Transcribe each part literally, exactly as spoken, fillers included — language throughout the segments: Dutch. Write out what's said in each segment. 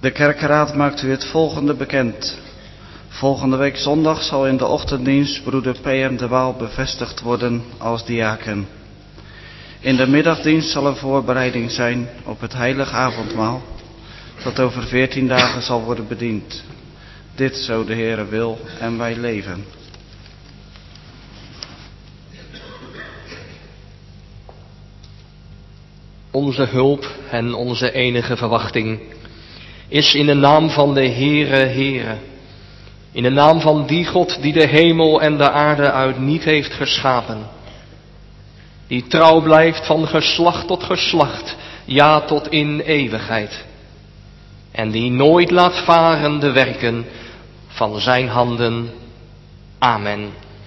De kerkenraad maakt u het volgende bekend. Volgende week zondag zal in de ochtenddienst broeder P M de Waal bevestigd worden als diaken. In de middagdienst zal een voorbereiding zijn op het heilige avondmaal, dat over veertien dagen zal worden bediend. Dit zo de Heere wil en wij leven. Onze hulp en onze enige verwachting is in de naam van de Heere, Heere. In de naam van die God die de hemel en de aarde uit niet heeft geschapen. Die trouw blijft van geslacht tot geslacht, ja tot in eeuwigheid. En die nooit laat varen de werken van zijn handen. Amen.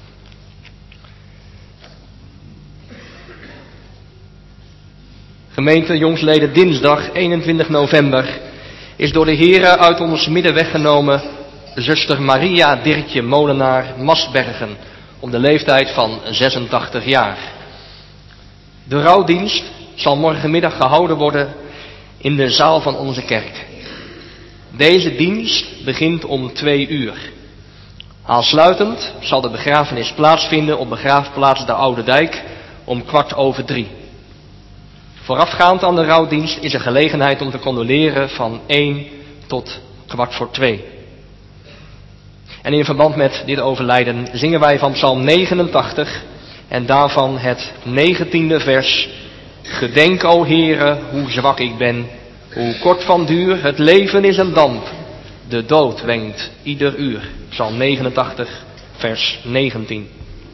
Gemeente jongsleden, dinsdag eenentwintig november is door de Heere uit ons midden weggenomen zuster Maria Dirkje Molenaar Masbergen om de leeftijd van zesentachtig jaar. De rouwdienst zal morgenmiddag gehouden worden in de zaal van onze kerk. Deze dienst begint om twee uur. Aansluitend zal de begrafenis plaatsvinden op begraafplaats de Oude Dijk om kwart over drie. Voorafgaand aan de rouwdienst is er gelegenheid om te condoleren van één tot kwart voor twee. En in verband met dit overlijden zingen wij van Psalm negenentachtig en daarvan het negentiende vers. Gedenk, o Heere, hoe zwak ik ben, hoe kort van duur, het leven is een damp, de dood wenkt ieder uur. Psalm negenentachtig, vers negentien.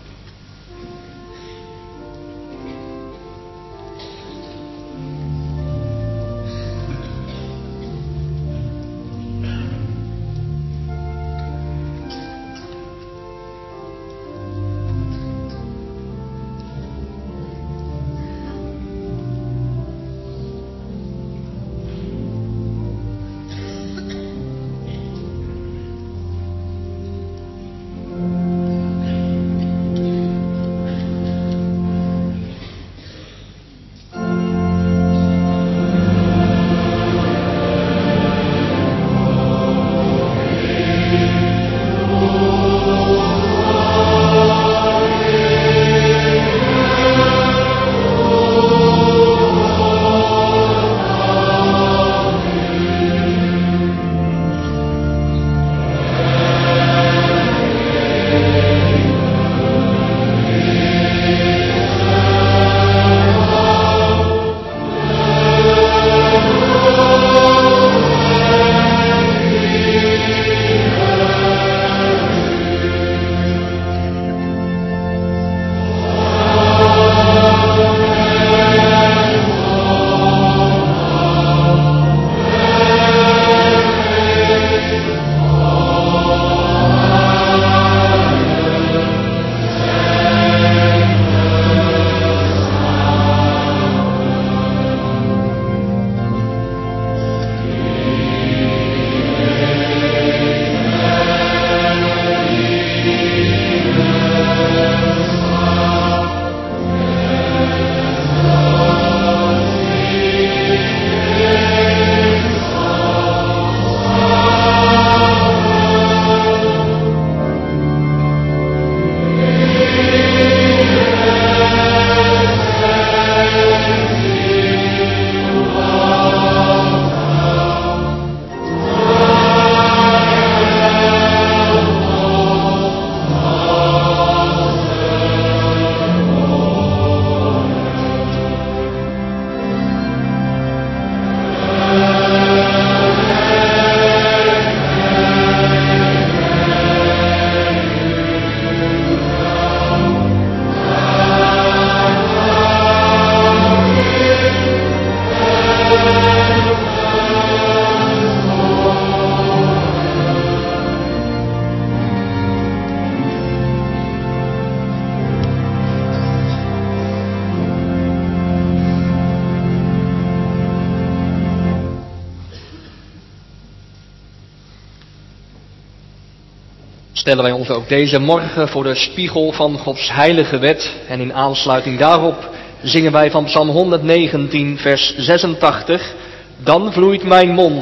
Stellen wij ons ook deze morgen voor de spiegel van Gods heilige wet en in aansluiting daarop zingen wij van Psalm honderdnegentien vers zesentachtig. Dan vloeit mijn mond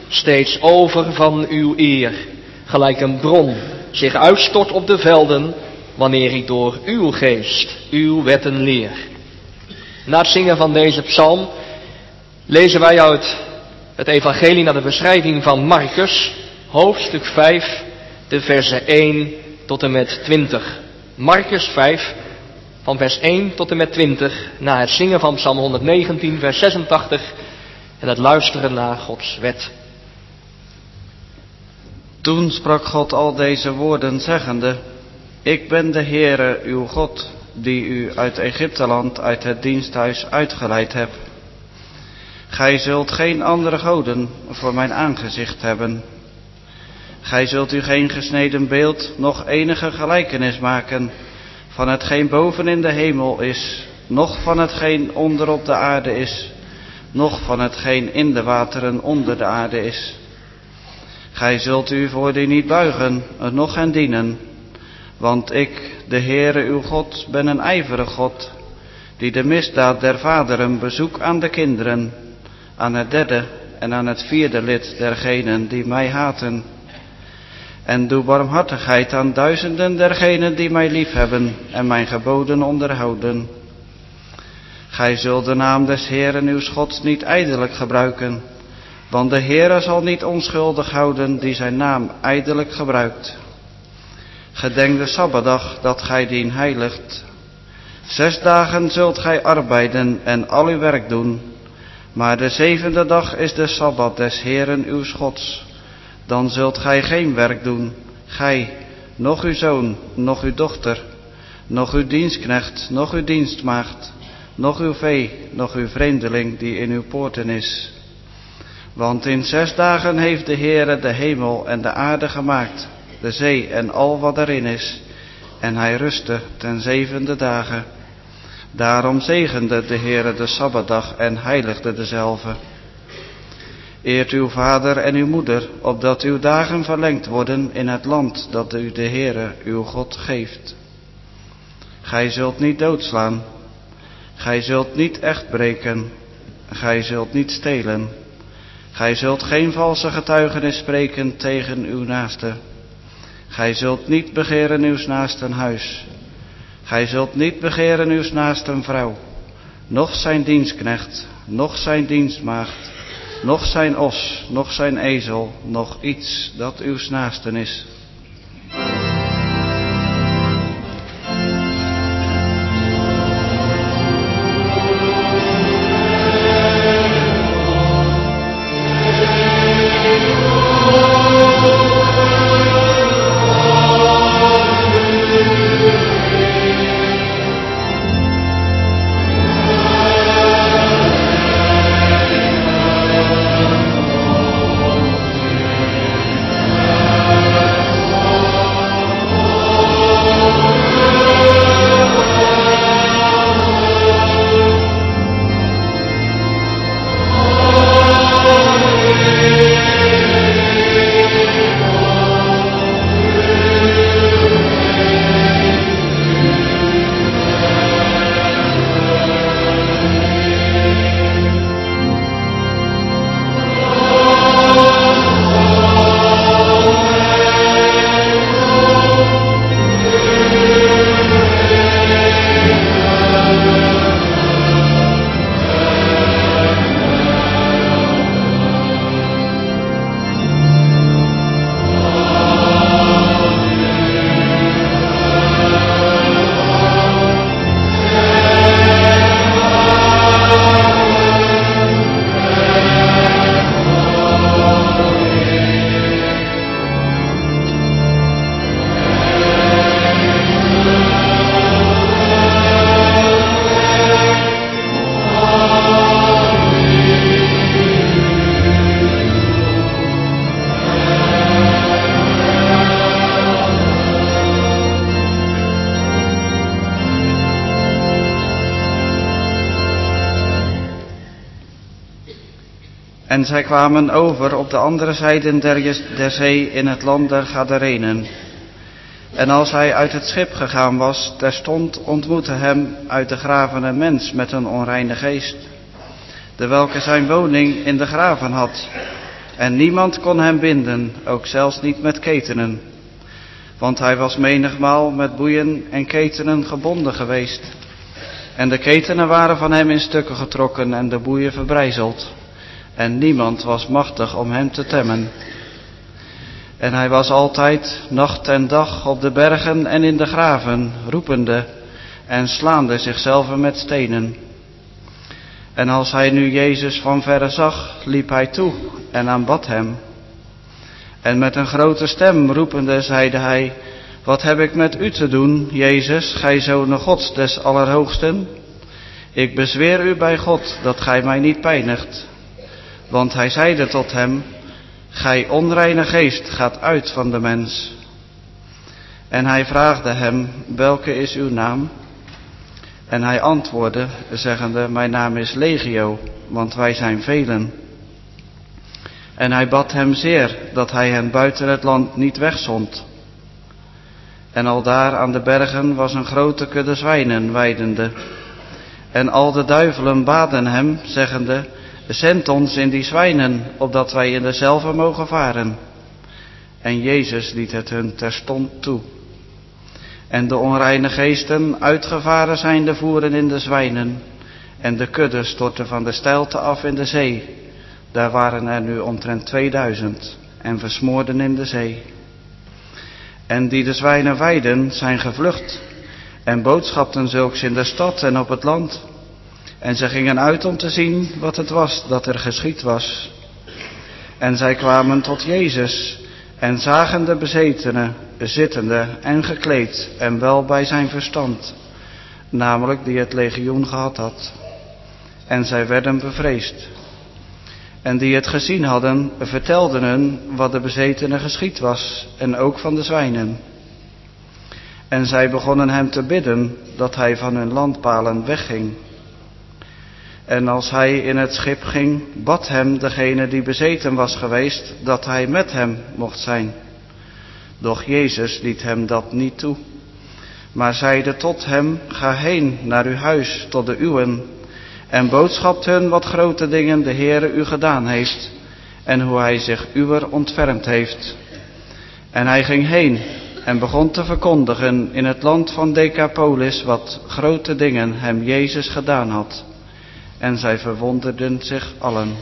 steeds over van uw eer, gelijk een bron zich uitstort op de velden, wanneer ik door uw geest uw wetten leer. Na het zingen van deze psalm lezen wij uit het evangelie naar de beschrijving van Marcus, hoofdstuk vijf, de versen één tot en met twintig. Marcus vijf, van vers één tot en met twintig, na het zingen van psalm honderdnegentien, vers zesentachtig en het luisteren naar Gods wet. Toen sprak God al deze woorden zeggende: Ik ben de Heere uw God, die u uit Egypteland, uit het diensthuis uitgeleid heb. Gij zult geen andere goden voor mijn aangezicht hebben. Gij zult u geen gesneden beeld, noch enige gelijkenis maken van hetgeen boven in de hemel is, noch van hetgeen onder op de aarde is, noch van hetgeen in de wateren onder de aarde is. Gij zult u voor die niet buigen, noch hen dienen, want ik, de Heere uw God, ben een ijverig God, die de misdaad der vaderen bezoek aan de kinderen, aan het derde en aan het vierde lid dergenen die mij haten. En doe barmhartigheid aan duizenden dergenen die mij liefhebben en mijn geboden onderhouden. Gij zult de naam des Heeren uws Gods niet ijdelijk gebruiken, want de Heere zal niet onschuldig houden die zijn naam ijdelijk gebruikt. Gedenk de Sabbatdag dat gij dien heiligt. Zes dagen zult gij arbeiden en al uw werk doen, maar de zevende dag is de Sabbat des Heeren uws Gods. Dan zult gij geen werk doen, gij, noch uw zoon, noch uw dochter, noch uw dienstknecht, noch uw dienstmaagd, noch uw vee, noch uw vreemdeling die in uw poorten is. Want in zes dagen heeft de Heere de hemel en de aarde gemaakt, de zee en al wat erin is, en hij rustte ten zevende dagen. Daarom zegende de Heere de Sabbatdag en heiligde dezelve. Eert uw vader en uw moeder, opdat uw dagen verlengd worden in het land dat u de Heere uw God geeft. Gij zult niet doodslaan, gij zult niet echt breken, gij zult niet stelen, gij zult geen valse getuigenis spreken tegen uw naaste. Gij zult niet begeren uws naasten huis, gij zult niet begeren uws naasten vrouw, noch zijn dienstknecht, noch zijn dienstmaagd, noch zijn os, noch zijn ezel, noch iets dat uws naasten is. En zij kwamen over op de andere zijde der, der zee in het land der Gadarenen. En als hij uit het schip gegaan was, terstond ontmoette hem uit de graven een mens met een onreine geest, de welke zijn woning in de graven had. En niemand kon hem binden, ook zelfs niet met ketenen. Want hij was menigmaal met boeien en ketenen gebonden geweest. En de ketenen waren van hem in stukken getrokken en de boeien verbrijzeld. En niemand was machtig om hem te temmen. En hij was altijd, nacht en dag, op de bergen en in de graven, roepende en slaande zichzelf met stenen. En als hij nu Jezus van verre zag, liep hij toe en aanbad hem. En met een grote stem roepende zeide hij: wat heb ik met u te doen, Jezus, gij Zoon Gods des Allerhoogsten? Ik bezweer u bij God dat gij mij niet pijnigt. Want hij zeide tot hem: gij onreine geest, gaat uit van de mens. En hij vraagde hem: welke is uw naam? En hij antwoordde, zeggende: mijn naam is Legio, want wij zijn velen. En hij bad hem zeer dat hij hen buiten het land niet wegzond. En aldaar aan de bergen was een grote kudde zwijnen weidende. En al de duivelen baden hem, zeggende: zend ons in die zwijnen, opdat wij in dezelve mogen varen. En Jezus liet het hun terstond toe. En de onreine geesten, uitgevaren zijnde, voeren in de zwijnen. En de kudde stortte van de steilte af in de zee. Daar waren er nu omtrent tweeduizend en versmoorden in de zee. En die de zwijnen weiden, zijn gevlucht en boodschapten zulks in de stad en op het land. En zij gingen uit om te zien wat het was dat er geschied was. En zij kwamen tot Jezus en zagen de bezetene zittende en gekleed en wel bij zijn verstand, namelijk die het legioen gehad had. En zij werden bevreesd. En die het gezien hadden, vertelden hun wat de bezetene geschied was, en ook van de zwijnen. En zij begonnen hem te bidden dat hij van hun landpalen wegging. En als hij in het schip ging, bad hem degene die bezeten was geweest, dat hij met hem mocht zijn. Doch Jezus liet hem dat niet toe, maar zeide tot hem: ga heen naar uw huis tot de uwen, en boodschapt hun wat grote dingen de Heere u gedaan heeft, en hoe hij zich uwer ontfermd heeft. En hij ging heen en begon te verkondigen in het land van Decapolis wat grote dingen hem Jezus gedaan had. En zij verwonderden zich allen.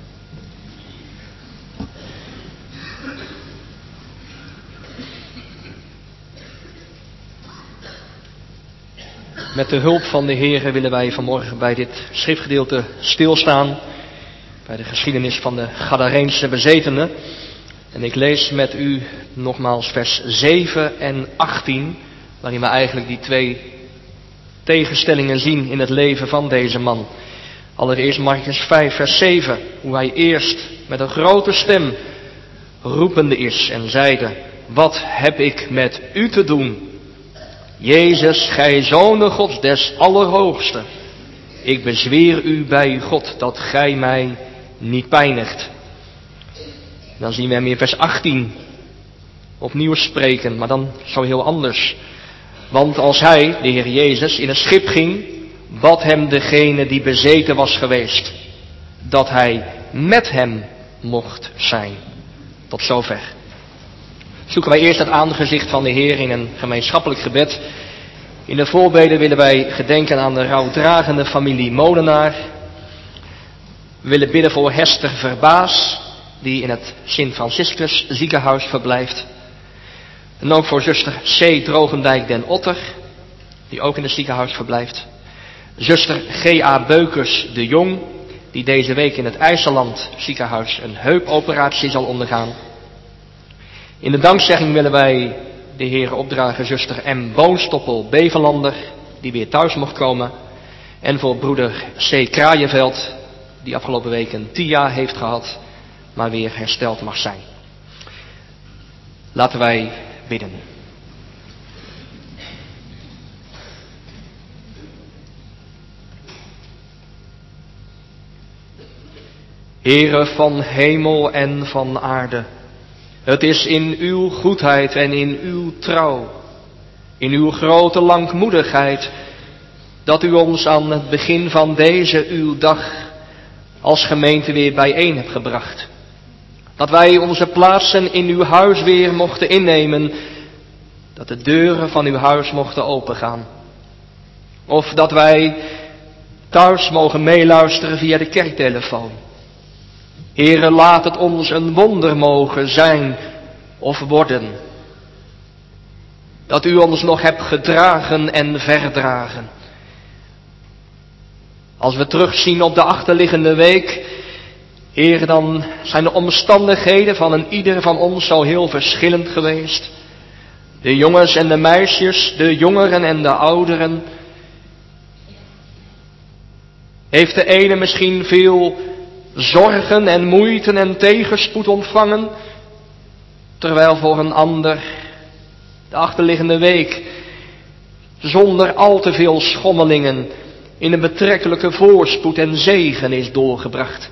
Met de hulp van de Heere willen wij vanmorgen bij dit schriftgedeelte stilstaan. Bij de geschiedenis van de Gadareense bezetenen. En ik lees met u nogmaals vers zeven en achttien. Waarin we eigenlijk die twee tegenstellingen zien in het leven van deze man. Allereerst Markus vijf vers zeven. Hoe hij eerst met een grote stem roepende is en zeide: wat heb ik met u te doen, Jezus, gij Zoon Gods des Allerhoogsten? Ik bezweer u bij God dat gij mij niet pijnigt. Dan zien we hem in vers achttien opnieuw spreken, maar dan zo heel anders. Want als hij, de Heer Jezus, in een schip ging, bad hem degene die bezeten was geweest, dat hij met hem mocht zijn. Tot zover. Zoeken wij eerst het aangezicht van de Heer in een gemeenschappelijk gebed. In de voorbeden willen wij gedenken aan de rouwdragende familie Molenaar. We willen bidden voor Hester Verbaas, die in het Sint-Franciscus ziekenhuis verblijft. En ook voor zuster C. Drogendijk den Otter, die ook in het ziekenhuis verblijft. Zuster G A Beukers de Jong, die deze week in het IJsseland ziekenhuis een heupoperatie zal ondergaan. In de dankzegging willen wij de Heer opdragen zuster M. Boonstoppel Bevelander, die weer thuis mocht komen. En voor broeder C. Kraaienveld, die afgelopen week een T I A heeft gehad, maar weer hersteld mag zijn. Laten wij bidden. Heere van hemel en van aarde, het is in uw goedheid en in uw trouw, in uw grote langmoedigheid, dat u ons aan het begin van deze uw dag als gemeente weer bijeen hebt gebracht. Dat wij onze plaatsen in uw huis weer mochten innemen. Dat de deuren van uw huis mochten opengaan. Of dat wij thuis mogen meeluisteren via de kerktelefoon. Heere, laat het ons een wonder mogen zijn of worden. Dat u ons nog hebt gedragen en verdragen. Als we terugzien op de achterliggende week, Heere, dan zijn de omstandigheden van een ieder van ons zo heel verschillend geweest. De jongens en de meisjes, de jongeren en de ouderen. Heeft de ene misschien veel zorgen en moeite en tegenspoed ontvangen, terwijl voor een ander de achterliggende week zonder al te veel schommelingen in een betrekkelijke voorspoed en zegen is doorgebracht.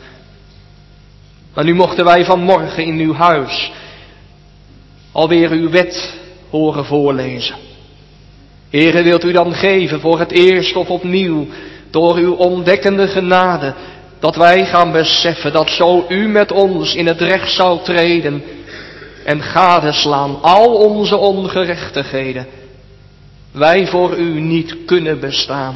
Maar nu mochten wij vanmorgen in uw huis alweer uw wet horen voorlezen. Heere, wilt u dan geven voor het eerst of opnieuw door uw ontdekkende genade, dat wij gaan beseffen dat zo u met ons in het recht zou treden en gadeslaan al onze ongerechtigheden, wij voor u niet kunnen bestaan.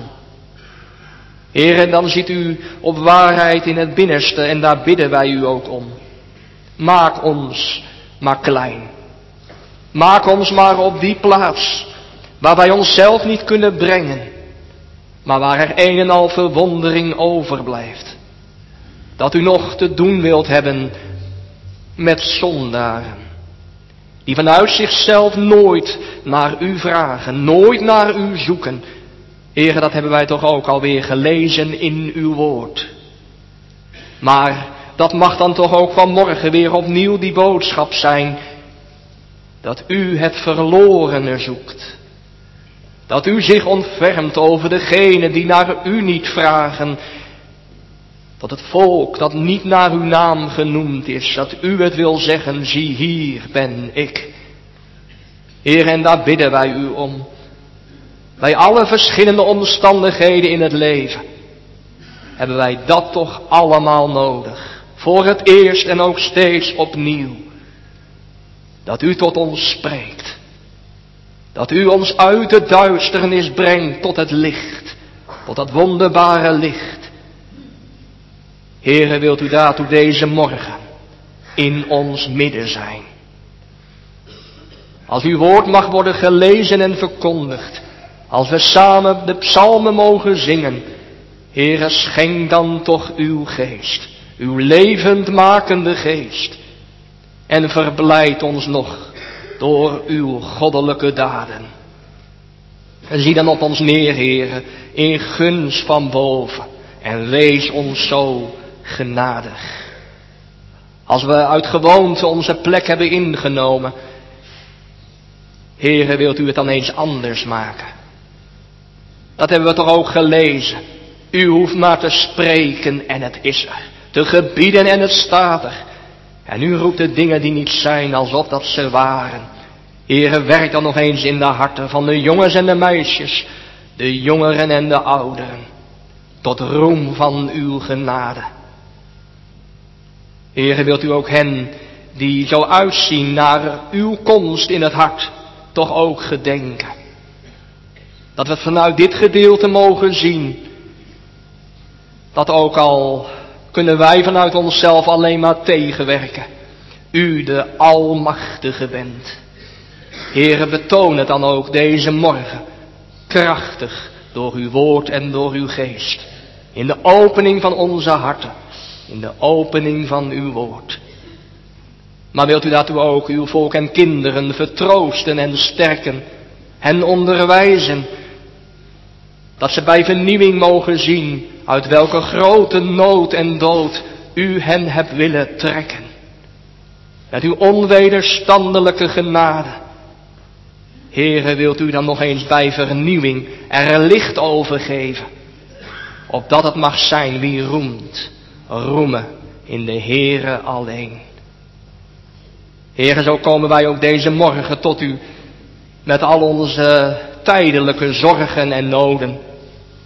Heer, en dan ziet u op waarheid in het binnenste en daar bidden wij u ook om. Maak ons maar klein. Maak ons maar op die plaats waar wij onszelf niet kunnen brengen, maar waar er een en al verwondering overblijft. Dat u nog te doen wilt hebben met zondaren, die vanuit zichzelf nooit naar u vragen, nooit naar u zoeken. Heere, dat hebben wij toch ook alweer gelezen in uw woord. Maar dat mag dan toch ook vanmorgen weer opnieuw die boodschap zijn, dat u het verlorene zoekt. Dat u zich ontfermt over degenen die naar u niet vragen. Dat het volk dat niet naar uw naam genoemd is, dat u het wil zeggen, zie hier ben ik. Heer, en daar bidden wij u om. Bij alle verschillende omstandigheden in het leven hebben wij dat toch allemaal nodig. Voor het eerst en ook steeds opnieuw. Dat u tot ons spreekt. Dat u ons uit de duisternis brengt tot het licht. Tot dat wonderbare licht. Heere, wilt u daartoe deze morgen in ons midden zijn. Als uw woord mag worden gelezen en verkondigd. Als we samen de psalmen mogen zingen. Heere, schenk dan toch uw geest. Uw levendmakende geest. En verblijd ons nog door uw goddelijke daden. En zie dan op ons neer, Heere, in gunst van boven. En wees ons zo genadig. Als we uit gewoonte onze plek hebben ingenomen. Heere, wilt u het dan eens anders maken? Dat hebben we toch ook gelezen. U hoeft maar te spreken en het is er. Te gebieden en het staat er. En u roept de dingen die niet zijn alsof dat ze waren. Heere, werk dan nog eens in de harten van de jongens en de meisjes. De jongeren en de ouderen. Tot roem van uw genade. Heere, wilt u ook hen die zo uitzien naar uw komst in het hart toch ook gedenken. Dat we het vanuit dit gedeelte mogen zien. Dat ook al kunnen wij vanuit onszelf alleen maar tegenwerken. U de Almachtige bent. Heere, betoon het dan ook deze morgen. Krachtig door uw woord en door uw geest. In de opening van onze harten. In de opening van uw woord. Maar wilt u daartoe ook uw volk en kinderen vertroosten en sterken. Hen onderwijzen. Dat ze bij vernieuwing mogen zien uit welke grote nood en dood u hen hebt willen trekken. Met uw onwederstandelijke genade. Heere, wilt u dan nog eens bij vernieuwing er licht over geven. Opdat het mag zijn wie roemt, roemen in de Heere alleen. Heere, zo komen wij ook deze morgen tot u met al onze tijdelijke zorgen en noden.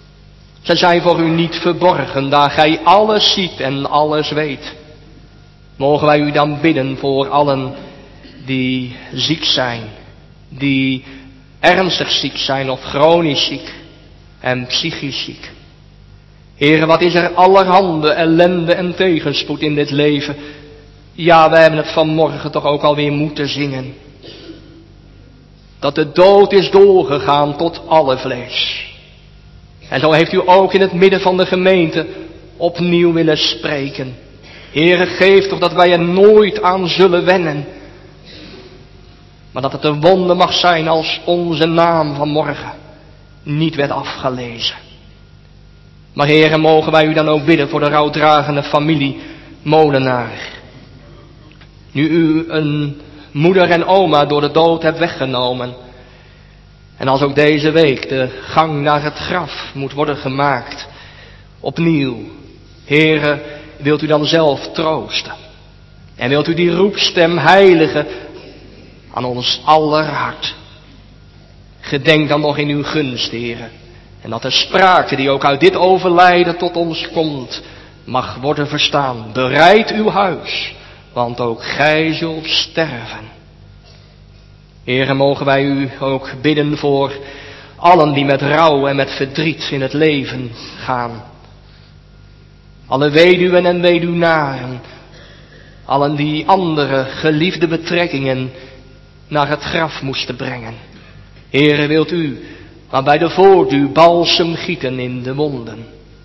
Ze zijn voor u niet verborgen, daar gij alles ziet en alles weet. mogen wij u dan bidden voor allen die ziek zijn, die ernstig ziek zijn of chronisch ziek en psychisch ziek. Heere, wat is er allerhande ellende en tegenspoed in dit leven. Ja, wij hebben het vanmorgen toch ook alweer moeten zingen. Dat de dood is doorgegaan tot alle vlees. En zo heeft u ook in het midden van de gemeente opnieuw willen spreken. Heere, geef toch dat wij er nooit aan zullen wennen. Maar dat het een wonder mag zijn als onze naam vanmorgen niet werd afgelezen. Maar Heere, mogen wij u dan ook bidden voor de rouwdragende familie Molenaar. Nu u een moeder en oma door de dood hebt weggenomen. En als ook deze week de gang naar het graf moet worden gemaakt. Opnieuw, Heere, wilt u dan zelf troosten. En wilt u die roepstem heiligen aan ons aller hart. Gedenk dan nog in uw gunst, Heere. En dat de sprake die ook uit dit overlijden tot ons komt, mag worden verstaan. Bereid uw huis, want ook gij zult sterven. Heere, mogen wij u ook bidden voor allen die met rouw en met verdriet in het leven gaan. Alle weduwen en weduwnaren, allen die andere geliefde betrekkingen naar het graf moesten brengen. Heere, wilt u maar bij de voorduw balsem gieten in de wonden.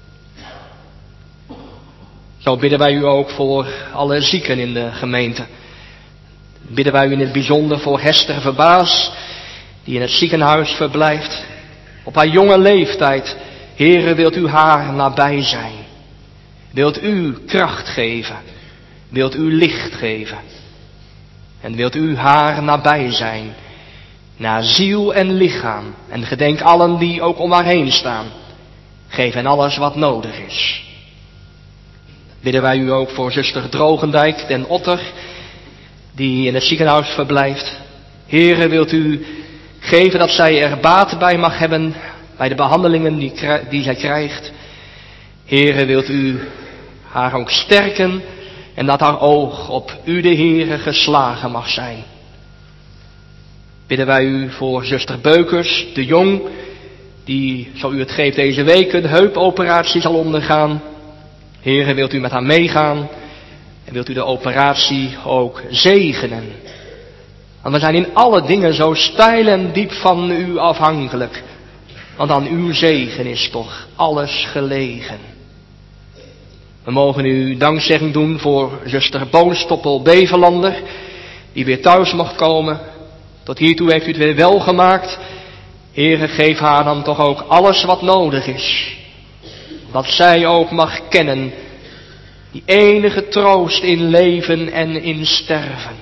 Zo bidden wij u ook voor alle zieken in de gemeente. Bidden wij u in het bijzonder voor Hester Verbaas, die in het ziekenhuis verblijft. Op haar jonge leeftijd, Heere, wilt u haar nabij zijn. Wilt u kracht geven. Wilt u licht geven. En wilt u haar nabij zijn. Naar ziel en lichaam. En gedenk allen die ook om haar heen staan. Geef hen alles wat nodig is. Bidden wij u ook voor zuster Drogendijk den Otter, die in het ziekenhuis verblijft. Heere, wilt u geven dat zij er baat bij mag hebben, bij de behandelingen die, die zij krijgt. Heere, wilt u haar ook sterken en dat haar oog op u de Heere geslagen mag zijn. Bidden wij u voor zuster Beukers de Jong, die, zo u het geeft, deze week een heupoperatie zal ondergaan. Heere, wilt u met haar meegaan en wilt u de operatie ook zegenen. Want we zijn in alle dingen zo steil en diep van u afhankelijk. Want aan uw zegen is toch alles gelegen. We mogen u dankzegging doen voor zuster Boonstoppel Bevelander, die weer thuis mocht komen. Tot hiertoe heeft u het weer wel gemaakt. Heere, geef haar dan toch ook alles wat nodig is. Dat zij ook mag kennen die enige troost in leven en in sterven.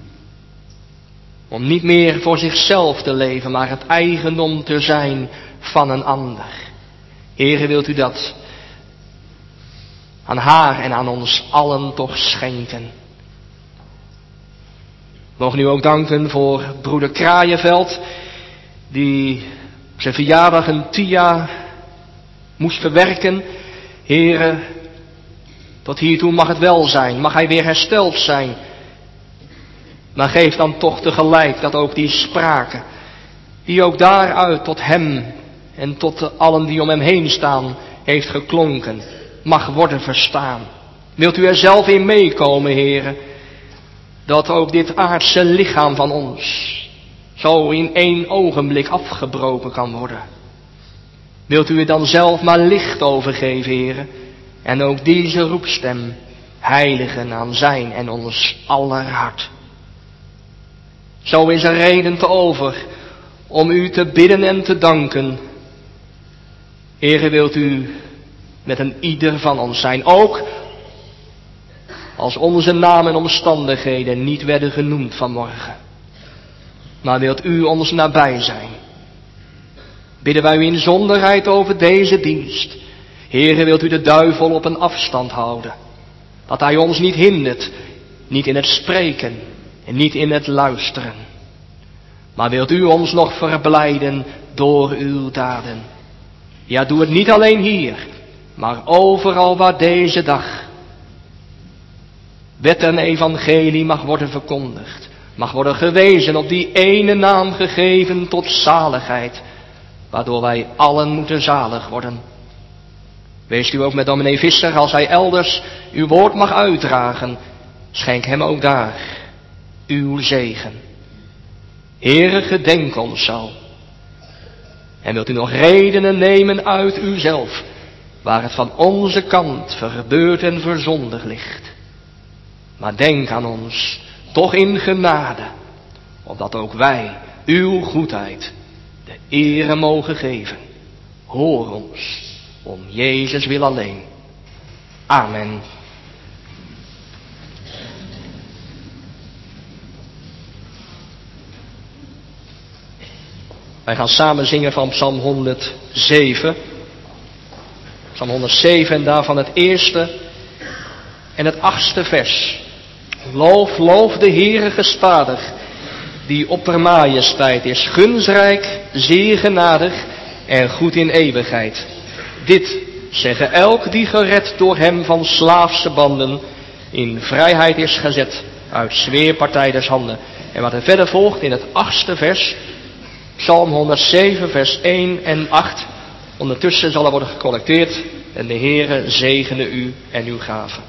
Om niet meer voor zichzelf te leven, maar het eigendom te zijn van een ander. Heere, wilt u dat aan haar en aan ons allen toch schenken. We mogen u ook danken voor broeder Kraaienveld, die op zijn verjaardag een tia moest verwerken. Heere, tot hiertoe mag het wel zijn, mag hij weer hersteld zijn. Maar geef dan toch tegelijk dat ook die sprake, die ook daaruit tot hem en tot de allen die om hem heen staan, heeft geklonken, mag worden verstaan. Wilt u er zelf in meekomen, Heere, dat ook dit aardse lichaam van ons zo in één ogenblik afgebroken kan worden. Wilt u er dan zelf maar licht over geven, Heere, en ook deze roepstem heiligen aan zijn en ons aller hart. Zo is er reden te over om u te bidden en te danken. Heere, wilt u met een ieder van ons zijn, ook als onze naam en omstandigheden niet werden genoemd vanmorgen. Maar wilt u ons nabij zijn. Bidden wij u in zonderheid over deze dienst. Heere, wilt u de duivel op een afstand houden. Dat hij ons niet hindert, niet in het spreken en niet in het luisteren. Maar wilt u ons nog verblijden door uw daden. Ja, doe het niet alleen hier, maar overal waar deze dag wet en evangelie mag worden verkondigd, mag worden gewezen op die ene naam gegeven tot zaligheid, waardoor wij allen moeten zalig worden. Wees u ook met dominee Visser, als hij elders uw woord mag uitdragen, schenk hem ook daar uw zegen. Heere, gedenk ons zo. En wilt u nog redenen nemen uit uzelf, waar het van onze kant verbeurd en verzondigd ligt. Maar denk aan ons, toch in genade, opdat ook wij uw goedheid de ere mogen geven. Hoor ons, om Jezus wil alleen. Amen. Wij gaan samen zingen van Psalm honderdzeven. Psalm honderdzeven en daarvan het eerste en het achtste vers. Loof, loof de Heere gestadig, die opper majesteit is, gunsrijk, zeer genadig en goed in eeuwigheid. Dit zeggen elk die gered door hem van slaafse banden in vrijheid is gezet uit zweerpartij des handen. En wat er verder volgt in het achtste vers, Psalm honderdzeven vers één en acht. Ondertussen zal er worden gecollecteerd en de Heere zegene u en uw gaven.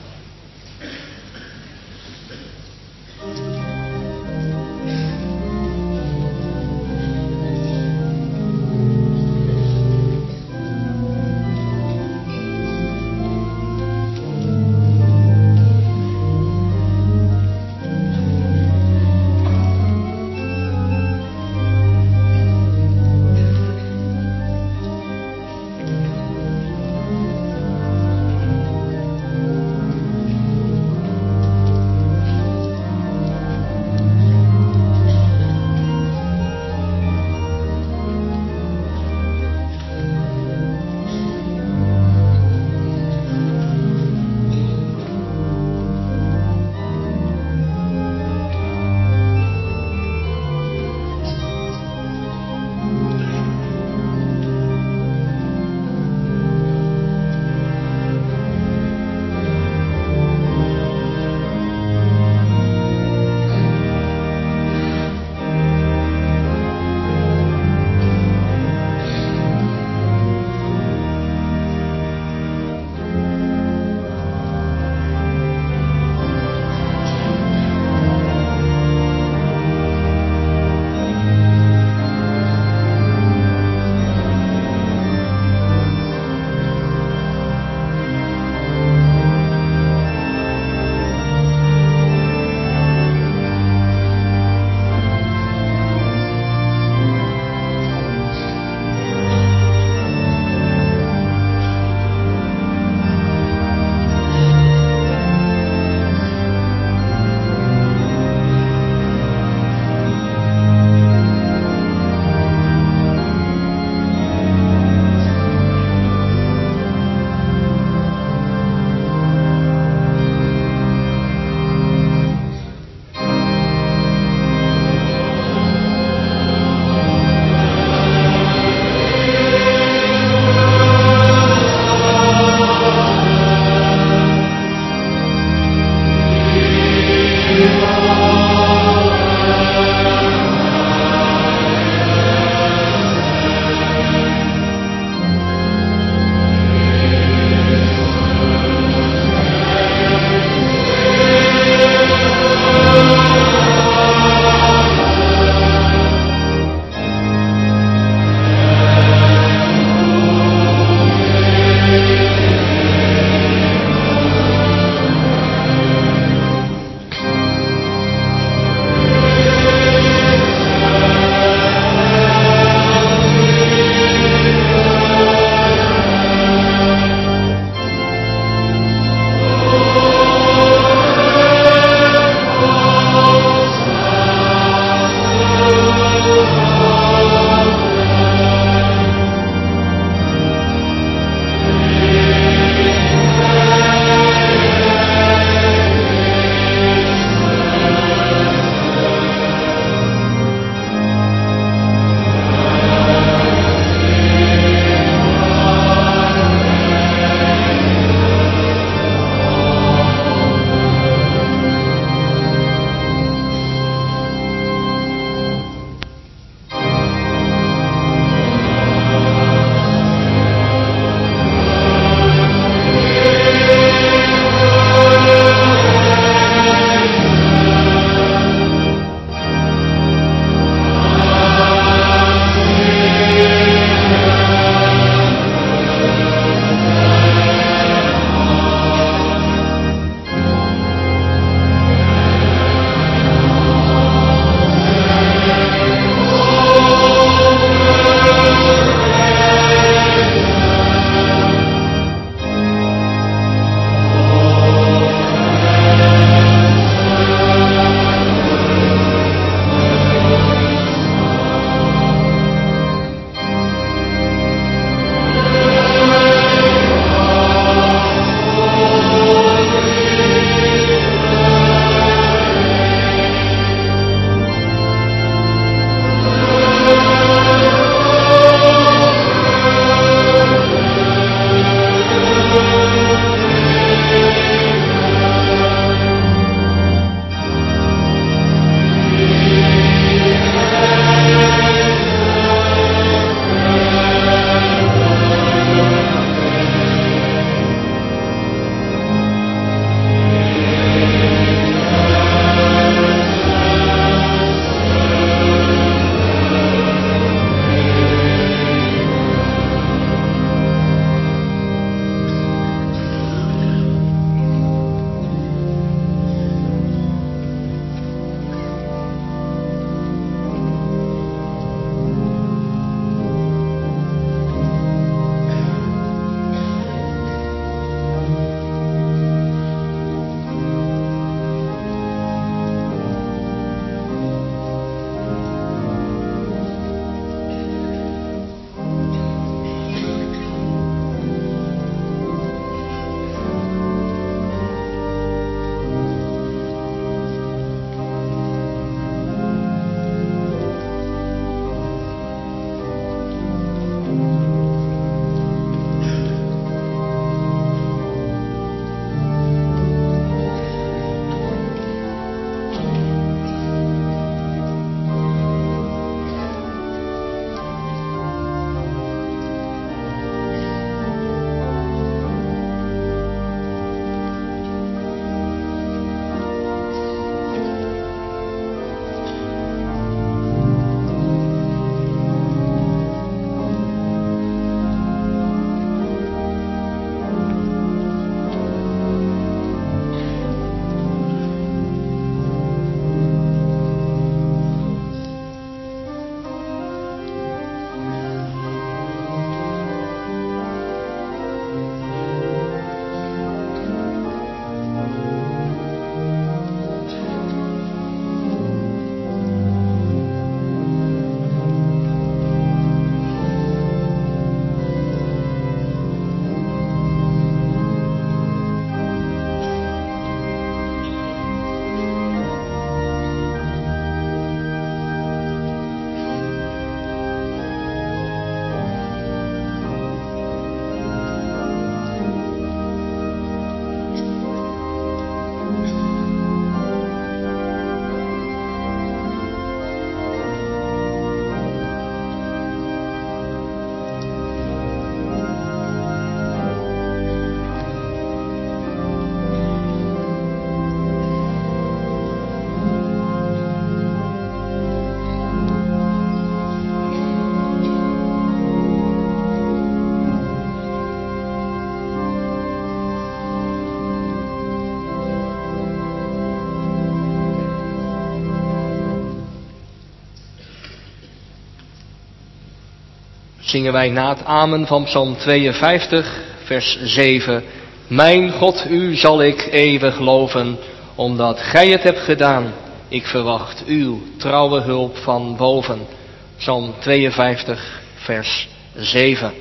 zingen wij na het amen van Psalm tweeënvijftig, vers zeven. Mijn God, u zal ik eeuwig loven, omdat gij het hebt gedaan. Ik verwacht uw trouwe hulp van boven. Psalm tweeënvijftig, vers zeven.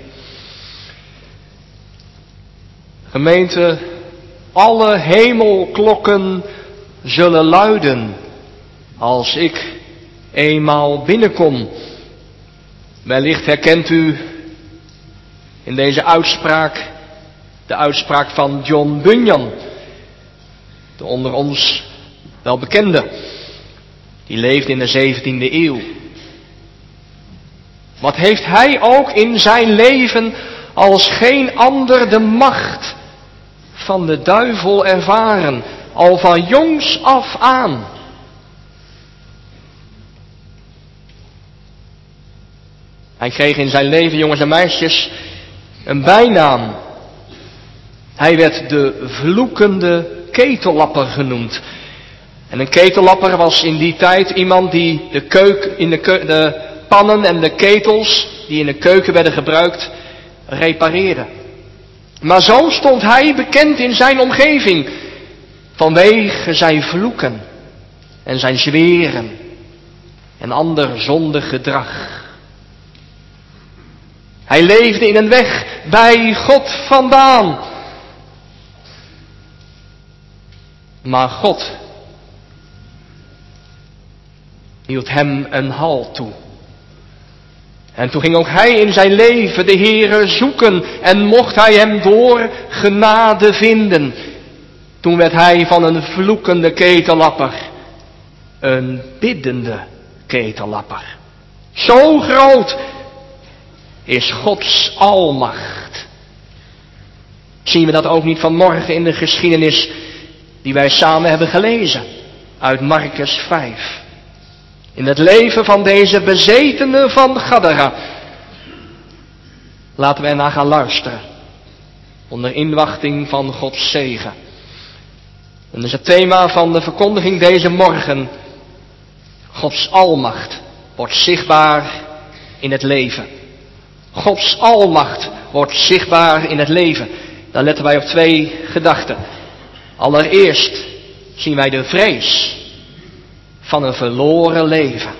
Gemeente, alle hemelklokken zullen luiden als ik eenmaal binnenkom. Wellicht herkent u in deze uitspraak de uitspraak van John Bunyan, de onder ons wel bekende. Die leefde in de zeventiende eeuw. Wat heeft hij ook in zijn leven als geen ander de macht van de duivel ervaren, al van jongs af aan. Hij kreeg in zijn leven, jongens en meisjes, een bijnaam. Hij werd de vloekende ketellapper genoemd. En een ketellapper was in die tijd iemand die de, keuk, in de, keu, de pannen en de ketels die in de keuken werden gebruikt, repareerde. Maar zo stond hij bekend in zijn omgeving vanwege zijn vloeken en zijn zweren en ander zondig gedrag. Hij leefde in een weg bij God vandaan. Maar God hield hem een halt toe. En toen ging ook hij in zijn leven de Heere zoeken en mocht hij hem door genade vinden. Toen werd hij van een vloekende ketellapper een biddende ketellapper. Zo groot is Gods almacht. Zien we dat ook niet vanmorgen in de geschiedenis die wij samen hebben gelezen uit Markus vijf. In het leven van deze bezetene van Gadara. Laten we ernaar gaan luisteren. Onder inwachting van Gods zegen. En dat is het thema van de verkondiging deze morgen. Gods almacht wordt zichtbaar in het leven. Gods almacht wordt zichtbaar in het leven. Dan letten wij op twee gedachten. Allereerst zien wij de vrees van een verloren leven.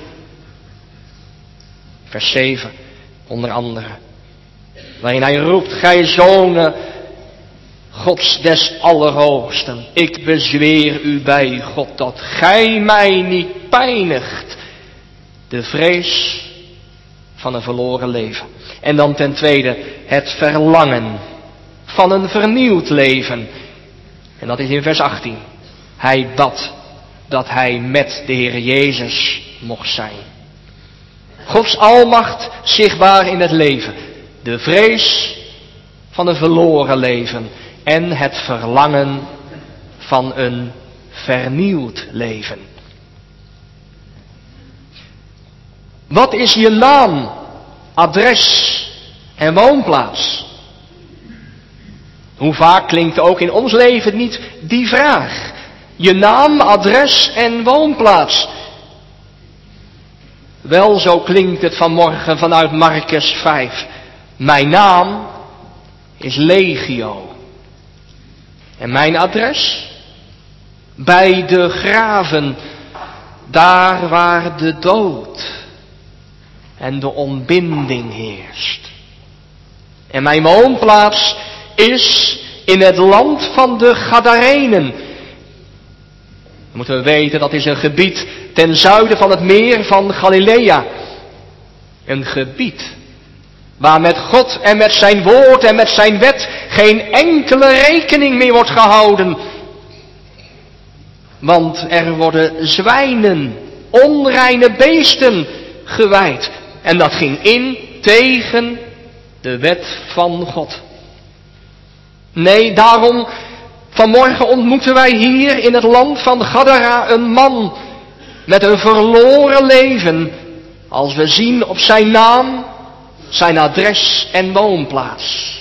Vers zeven, onder andere. Waarin hij roept, gij zonen Gods des Allerhoogsten. Ik bezweer u bij God dat gij mij niet pijnigt. De vrees van een verloren leven. En dan ten tweede het verlangen van een vernieuwd leven. En dat is in vers achttien. Hij bad dat hij met de Heer Jezus mocht zijn. Gods almacht zichtbaar in het leven. De vrees van een verloren leven. En het verlangen van een vernieuwd leven. Wat is je naam, adres en woonplaats? Hoe vaak klinkt ook in ons leven niet die vraag? Je naam, adres en woonplaats. Wel, zo klinkt het vanmorgen vanuit Markus vijf. Mijn naam is Legio. En mijn adres? Bij de graven, daar waar de dood en de ontbinding heerst. En mijn woonplaats is in het land van de Gadarenen. Dan moeten we weten, dat is een gebied ten zuiden van het meer van Galilea. Een gebied waar met God en met zijn woord en met zijn wet geen enkele rekening meer wordt gehouden. Want er worden zwijnen, onreine beesten gewijd. En dat ging in tegen de wet van God. Nee, daarom vanmorgen ontmoeten wij hier in het land van Gadara een man met een verloren leven. Als we zien op zijn naam, zijn adres en woonplaats.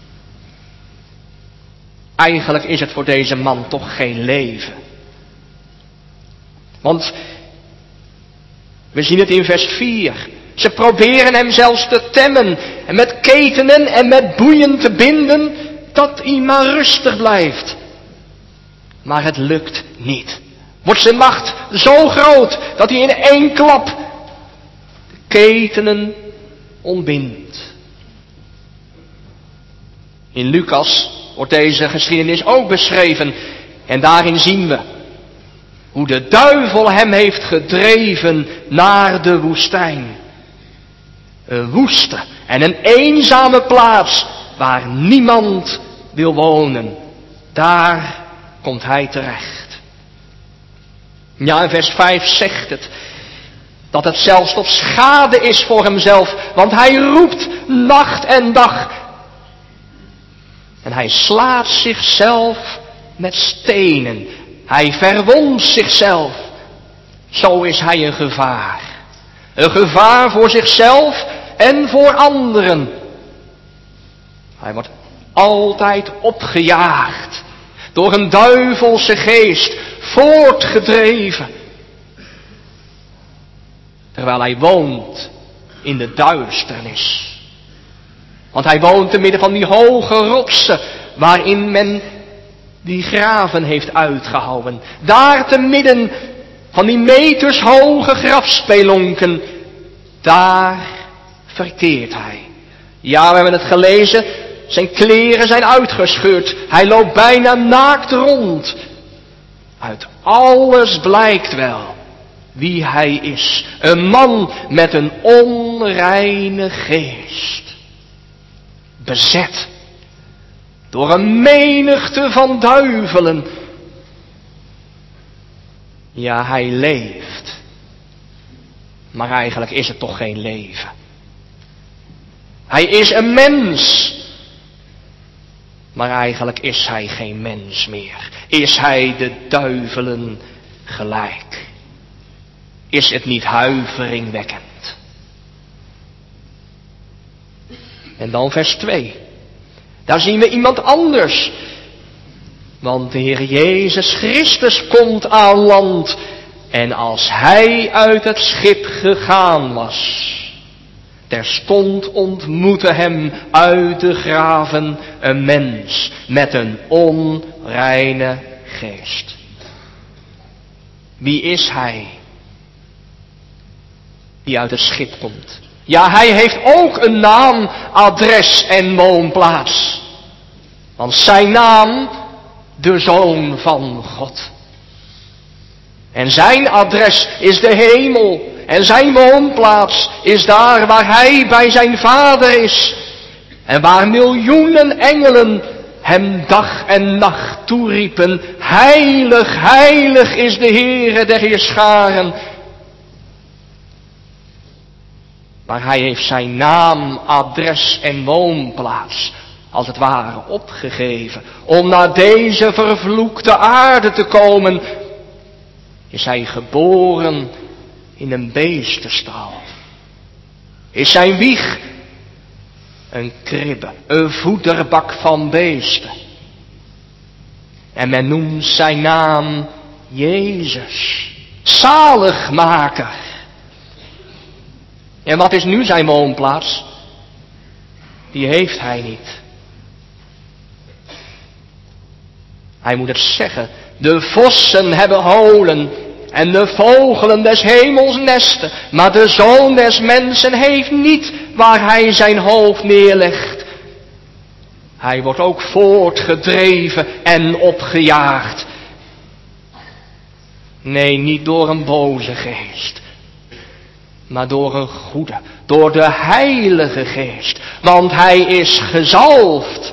Eigenlijk is het voor deze man toch geen leven. Want we zien het in vers vier. Ze proberen hem zelfs te temmen en met ketenen en met boeien te binden, dat hij maar rustig blijft. Maar het lukt niet. Wordt zijn macht zo groot dat hij in één klap de ketenen ontbindt. In Lucas wordt deze geschiedenis ook beschreven en daarin zien we hoe de duivel hem heeft gedreven naar de woestijn. Een woeste en een eenzame plaats waar niemand wil wonen. Daar komt hij terecht. Ja, in vers vijf zegt het dat het zelfs tot schade is voor hemzelf, want hij roept nacht en dag. En hij slaat zichzelf met stenen. Hij verwondt zichzelf. Zo is hij een gevaar. Een gevaar voor zichzelf en voor anderen. Hij wordt altijd opgejaagd door een duivelse geest, voortgedreven. Terwijl hij woont in de duisternis. Want hij woont te midden van die hoge rotsen waarin men die graven heeft uitgehouwen. Daar te midden van die metershoge grafspelonken, daar verkeert hij. Ja, we hebben het gelezen, zijn kleren zijn uitgescheurd. Hij loopt bijna naakt rond. Uit alles blijkt wel wie hij is. Een man met een onreine geest. Bezet door een menigte van duivelen. Ja, hij leeft. Maar eigenlijk is het toch geen leven. Hij is een mens. Maar eigenlijk is hij geen mens meer. Is hij de duivelen gelijk? Is het niet huiveringwekkend? En dan vers twee. Daar zien we iemand anders. Want de Heer Jezus Christus komt aan land. En als hij uit het schip gegaan was, terstond ontmoette hem uit de graven een mens met een onreine geest. Wie is hij die uit het schip komt? Ja, hij heeft ook een naam, adres en woonplaats. Want zijn naam, de Zoon van God. En zijn adres is de hemel. En zijn woonplaats is daar waar hij bij zijn Vader is. En waar miljoenen engelen hem dag en nacht toeriepen. Heilig, heilig is de Heere der Heerscharen. Maar hij heeft zijn naam, adres en woonplaats als het ware opgegeven. Om naar deze vervloekte aarde te komen, is hij geboren in een beestenstal. Is zijn wieg een kribbe, een voederbak van beesten. En men noemt zijn naam Jezus, zaligmaker. En wat is nu zijn woonplaats? Die heeft hij niet. Hij moet het zeggen. De vossen hebben holen en de vogelen des hemels nesten. Maar de Zoon des mensen heeft niet waar hij zijn hoofd neerlegt. Hij wordt ook voortgedreven en opgejaagd. Nee, niet door een boze geest. Maar door een goede, door de Heilige Geest. Want hij is gezalfd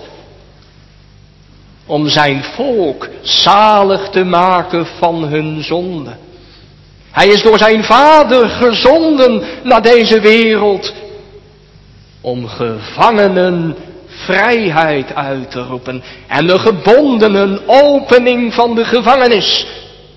om zijn volk zalig te maken van hun zonde. Hij is door zijn Vader gezonden naar deze wereld om gevangenen vrijheid uit te roepen en de gebondenen opening van de gevangenis.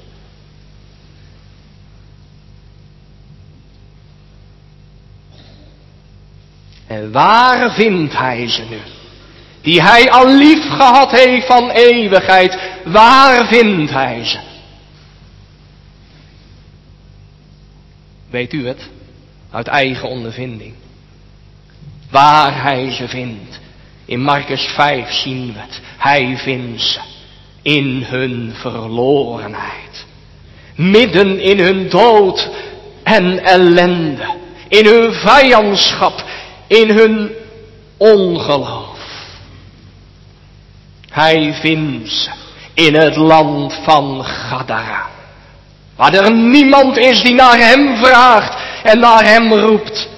En waar vindt hij ze nu? Die hij al lief gehad heeft van eeuwigheid. Waar vindt hij ze? Weet u het? uit eigen ondervinding. Waar hij ze vindt. In Markus vijf zien we het. Hij vindt ze in hun verlorenheid. Midden in hun dood en ellende. In hun vijandschap. In hun ongeloof. Hij vindt ze in het land van Gadara. Waar er niemand is die naar hem vraagt en naar hem roept.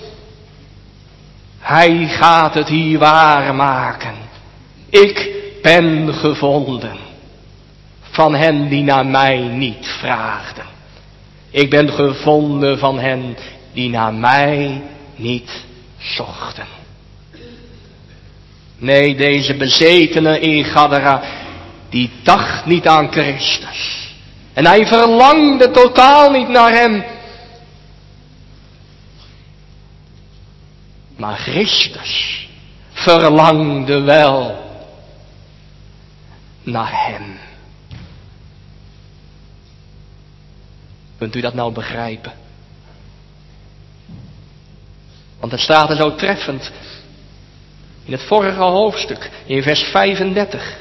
Hij gaat het hier waarmaken. Ik ben gevonden van hen die naar mij niet vraagden. Ik ben gevonden van hen die naar mij niet zochten. Nee, deze bezetene in Gadara, die dacht niet aan Christus. En hij verlangde totaal niet naar hem. Maar Christus verlangde wel naar hem. Kunt u dat nou begrijpen? Want het staat er zo treffend in het vorige hoofdstuk, in vers vijfendertig.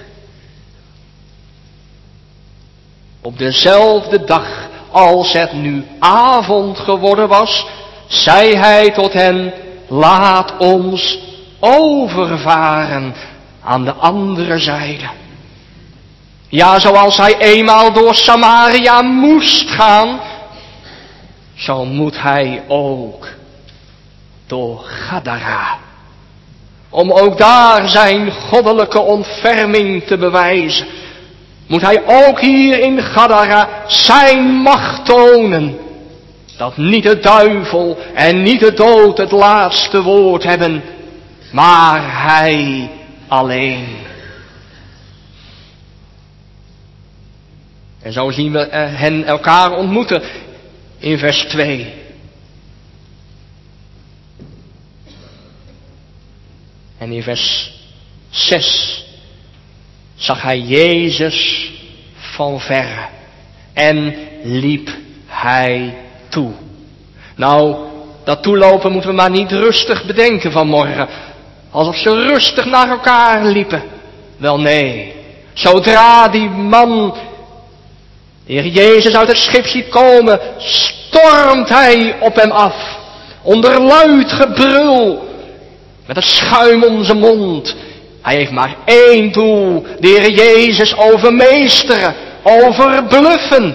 Op dezelfde dag als het nu avond geworden was, zei hij tot hen, laat ons overvaren aan de andere zijde. Ja, zoals hij eenmaal door Samaria moest gaan, zo moet hij ook door Gadara. Om ook daar zijn goddelijke ontferming te bewijzen. Moet hij ook hier in Gadara zijn macht tonen. Dat niet de duivel en niet de dood het laatste woord hebben, maar hij alleen. En zo zien we hen elkaar ontmoeten in vers twee. En in vers zes zag hij Jezus van verre en liep hij toe. Nou, dat toelopen moeten we maar niet rustig bedenken vanmorgen. Alsof ze rustig naar elkaar liepen. Wel nee, zodra die man, de Heer Jezus, uit het schip ziet komen, stormt hij op hem af. Onder luid gebrul, met het schuim om zijn mond. Hij heeft maar één doel, de Heer Jezus overmeesteren, overbluffen.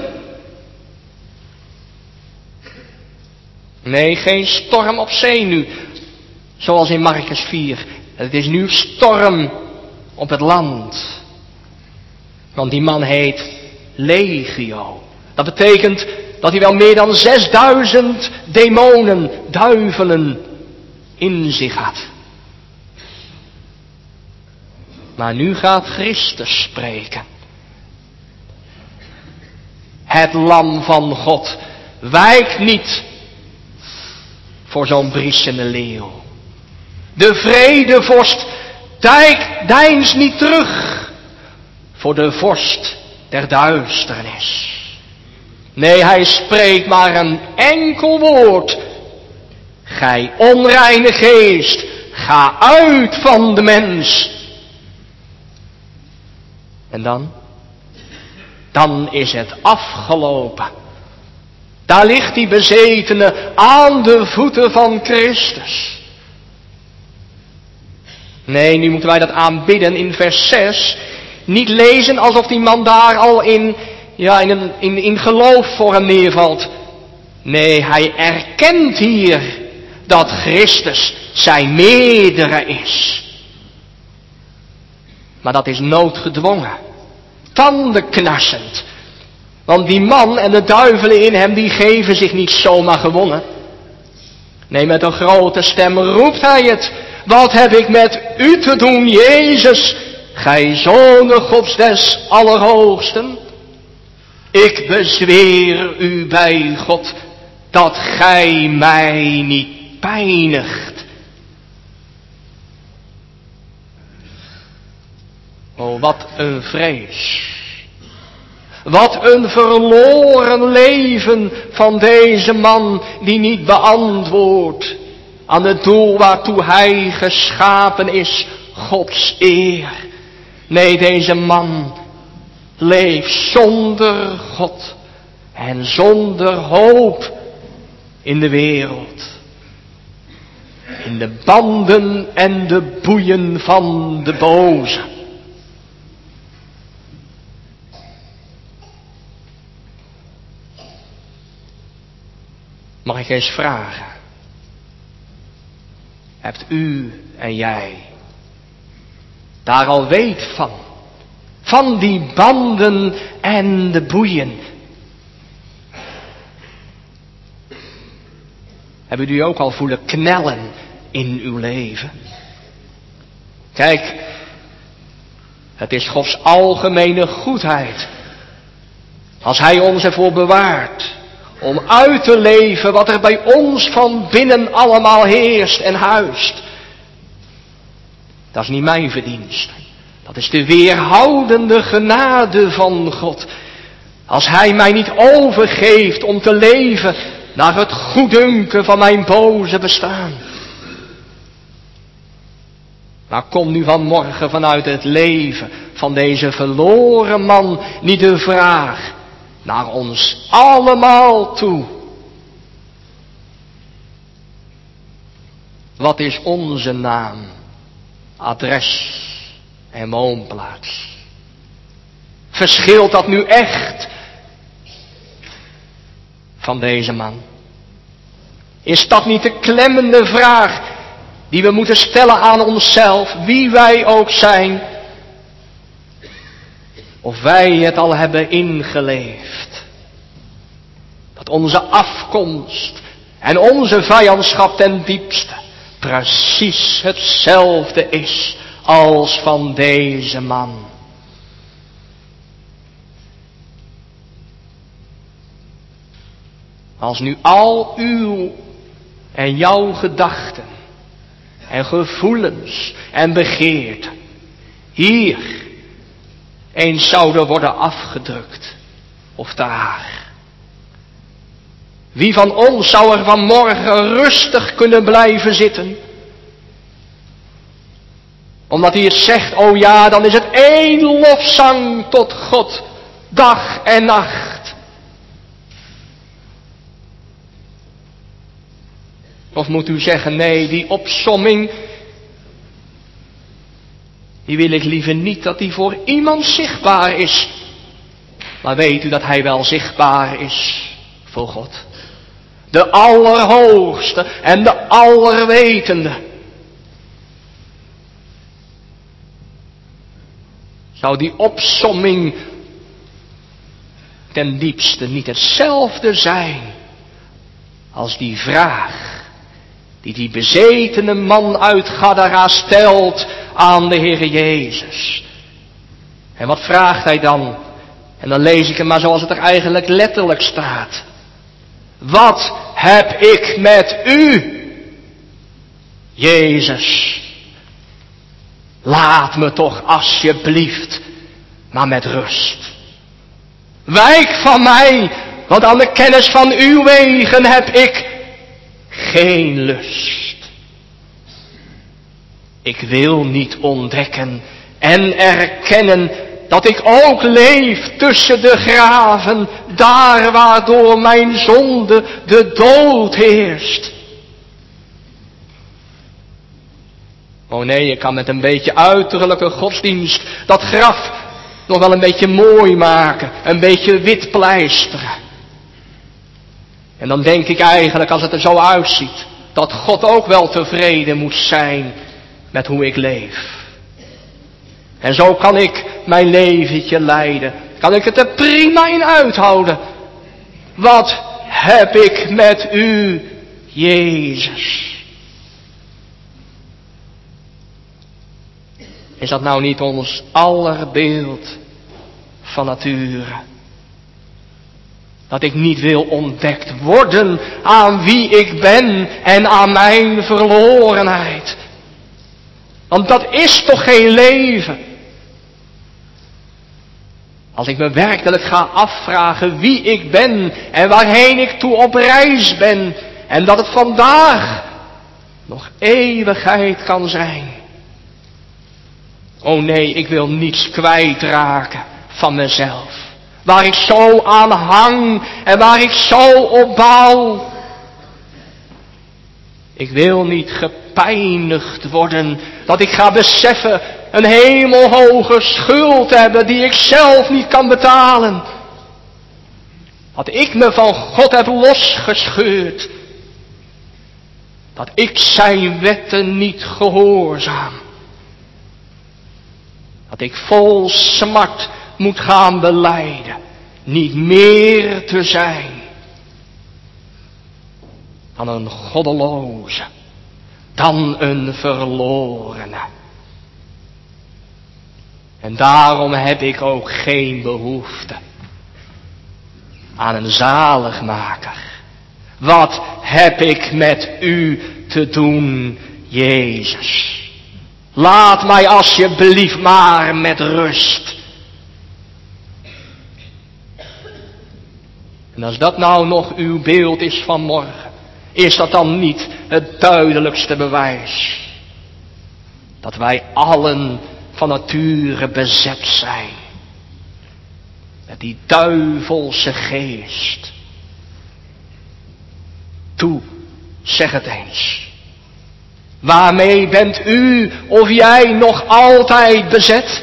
Nee, geen storm op zee nu, zoals in Markus vier. Het is nu storm op het land. Want die man heet Legio. Dat betekent dat hij wel meer dan zesduizend demonen, duivelen in zich had. Maar nu gaat Christus spreken. Het lam van God wijkt niet voor zo'n briesende leeuw. De vredevorst deinst niet terug voor de vorst der duisternis. Nee, hij spreekt maar een enkel woord. Gij onreine geest, ga uit van de mens. En dan? Dan is het afgelopen. Daar ligt die bezetene aan de voeten van Christus. Nee, nu moeten wij dat aanbidden in vers zes. Niet lezen alsof die man daar al in, ja, in, een, in, in geloof voor hem neervalt. Nee, hij erkent hier dat Christus zijn meerdere is. Maar dat is noodgedwongen. Tandenknarsend. Want die man en de duivelen in hem, die geven zich niet zomaar gewonnen. Nee, met een grote stem roept hij het. Wat heb ik met u te doen, Jezus, gij Zoon Gods des Allerhoogsten? Ik bezweer u bij God, dat gij mij niet pijnigt. Oh, wat een vrees. Wat een verloren leven van deze man die niet beantwoordt aan het doel waartoe hij geschapen is, Gods eer. Nee, deze man leeft zonder God en zonder hoop in de wereld. In de banden en de boeien van de boze. Mag ik eens vragen? Hebt u en jij daar al weet van? Van die banden en de boeien. Hebben u ook al voelen knellen in uw leven? Kijk, het is Gods algemene goedheid als Hij ons ervoor bewaart om uit te leven wat er bij ons van binnen allemaal heerst en huist. Dat is niet mijn verdienst. Dat is de weerhoudende genade van God. Als Hij mij niet overgeeft om te leven naar het goeddunken van mijn boze bestaan. Maar kom nu vanmorgen vanuit het leven van deze verloren man niet de vraag naar ons allemaal toe. Wat is onze naam, adres en woonplaats? Verschilt dat nu echt van deze man? Is dat niet de klemmende vraag die we moeten stellen aan onszelf, wie wij ook zijn? Of wij het al hebben ingeleefd. Dat onze afkomst en onze vijandschap ten diepste precies hetzelfde is als van deze man. Als nu al uw en jouw gedachten en gevoelens en begeerten hier eens zouden worden afgedrukt, of daar. Wie van ons zou er vanmorgen rustig kunnen blijven zitten? Omdat hij het zegt, oh ja, dan is het één lofzang tot God, dag en nacht. Of moet u zeggen, nee, die opsomming, die wil ik liever niet dat die voor iemand zichtbaar is. Maar weet u dat hij wel zichtbaar is voor God. De Allerhoogste en de Allerwetende. Zou die opsomming ten diepste niet hetzelfde zijn als die vraag die die bezetene man uit Gadara stelt aan de Heere Jezus? En wat vraagt hij dan? En dan lees ik hem maar zoals het er eigenlijk letterlijk staat. Wat heb ik met u, Jezus? Laat me toch alsjeblieft maar met rust. Wijk van mij, want aan de kennis van uw wegen heb ik geen lust. Ik wil niet ontdekken en erkennen dat ik ook leef tussen de graven, daar waardoor mijn zonde de dood heerst. Oh nee, je kan met een beetje uiterlijke godsdienst dat graf nog wel een beetje mooi maken, een beetje wit pleisteren. En dan denk ik eigenlijk, als het er zo uitziet, dat God ook wel tevreden moet zijn met hoe ik leef. En zo kan ik mijn leventje leiden. Kan ik het er prima in uithouden. Wat heb ik met u, Jezus? Is dat nou niet ons aller beeld van nature? Dat ik niet wil ontdekt worden aan wie ik ben en aan mijn verlorenheid. Want dat is toch geen leven? Als ik me werkelijk ga afvragen wie ik ben en waarheen ik toe op reis ben. En dat het vandaag nog eeuwigheid kan zijn. Oh nee, ik wil niets kwijtraken van mezelf. Waar ik zo aan hang en waar ik zo op bouw. Ik wil niet gepijnigd worden dat ik ga beseffen een hemelhoge schuld hebben die ik zelf niet kan betalen. Dat ik me van God heb losgescheurd. Dat ik zijn wetten niet gehoorzaam. Dat ik vol smart moet gaan belijden. Niet meer te zijn dan een goddeloze. Dan een verlorene. En daarom heb ik ook geen behoefte aan een zaligmaker. Wat heb ik met u te doen, Jezus? Laat mij alsjeblieft maar met rust. En als dat nou nog uw beeld is van morgen, is dat dan niet het duidelijkste bewijs dat wij allen van nature bezet zijn met die duivelse geest? Toe, zeg het eens. Waarmee bent u of jij nog altijd bezet?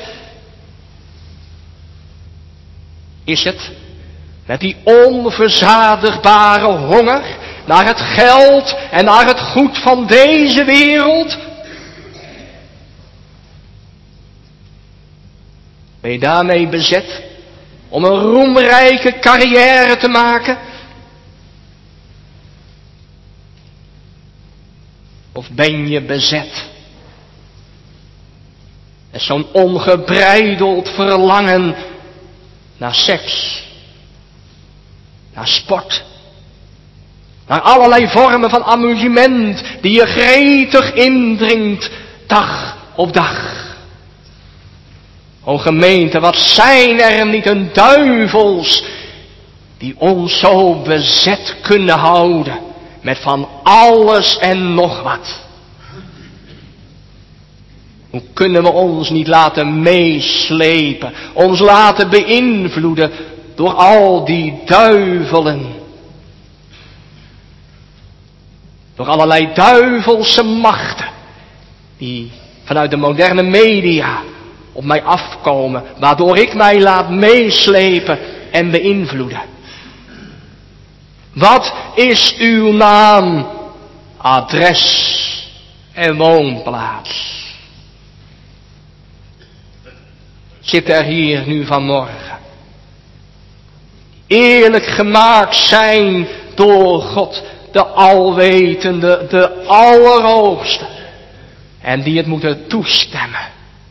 Is het met die onverzadigbare honger naar het geld en naar het goed van deze wereld? Ben je daarmee bezet om een roemrijke carrière te maken? Of ben je bezet met zo'n ongebreideld verlangen naar seks, naar sport, naar allerlei vormen van amusement die je gretig indringt dag op dag? O gemeente, wat zijn er niet een duivels die ons zo bezet kunnen houden met van alles en nog wat. Hoe kunnen we ons niet laten meeslepen, ons laten beïnvloeden door al die duivelen. Door allerlei duivelse machten die vanuit de moderne media op mij afkomen, waardoor ik mij laat meeslepen en beïnvloeden. Wat is uw naam, adres en woonplaats? Zit er hier nu vanmorgen eerlijk gemaakt zijn door God, de alwetende, de allerhoogste, en die het moeten toestemmen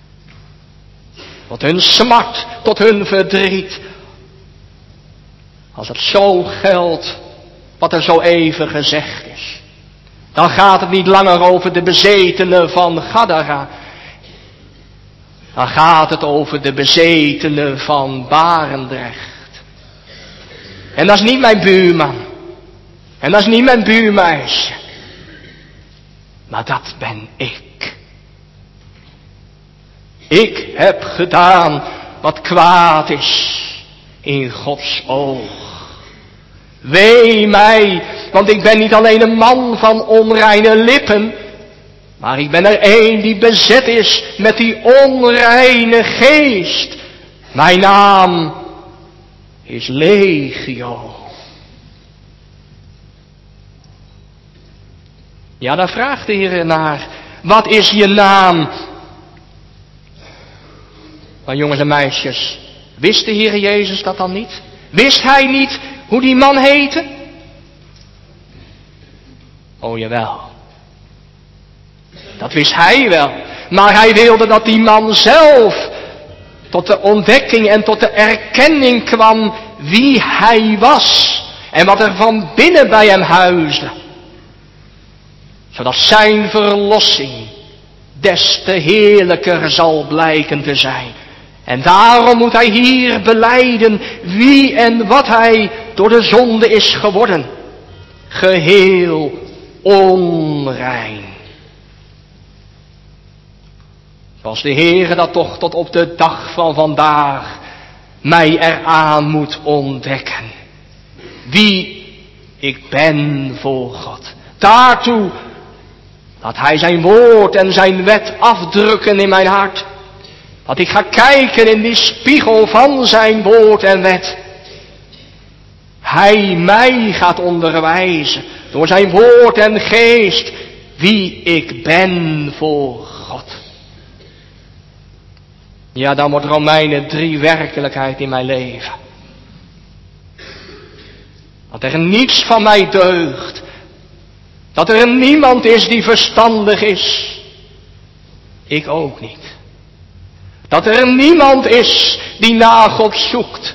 tot hun smart, tot hun verdriet, als het zo geldt wat er zo even gezegd is? Dan gaat het niet langer over de bezetenen van Gadara. Dan gaat het over de bezetenen van Barendrecht. En dat is niet mijn buurman. En dat is niet mijn buurmeisje. Maar dat ben ik. Ik heb gedaan wat kwaad is in Gods oog. Wee mij, want ik ben niet alleen een man van onreine lippen, maar ik ben er een die bezet is met die onreine geest. Mijn naam is Legio. Ja, daar vraagt de Heer naar. Wat is je naam? Maar jongens en meisjes, wist de Heer Jezus dat dan niet? Wist hij niet hoe die man heette? Oh jawel. Dat wist hij wel. Maar hij wilde dat die man zelf tot de ontdekking en tot de erkenning kwam wie hij was. En wat er van binnen bij hem huisde. Zodat zijn verlossing des te heerlijker zal blijken te zijn. En daarom moet hij hier belijden wie en wat hij door de zonde is geworden. Geheel onrein. Zoals de Heere dat toch tot op de dag van vandaag mij eraan moet ontdekken. Wie ik ben voor God. Daartoe dat hij zijn woord en zijn wet afdrukken in mijn hart. Dat ik ga kijken in die spiegel van zijn woord en wet. Hij mij gaat onderwijzen door zijn woord en geest wie ik ben voor God. Ja, dan wordt Romeinen drie werkelijkheid in mijn leven. Dat er niets van mij deugt. Dat er niemand is die verstandig is. Ik ook niet. Dat er niemand is die naar God zoekt.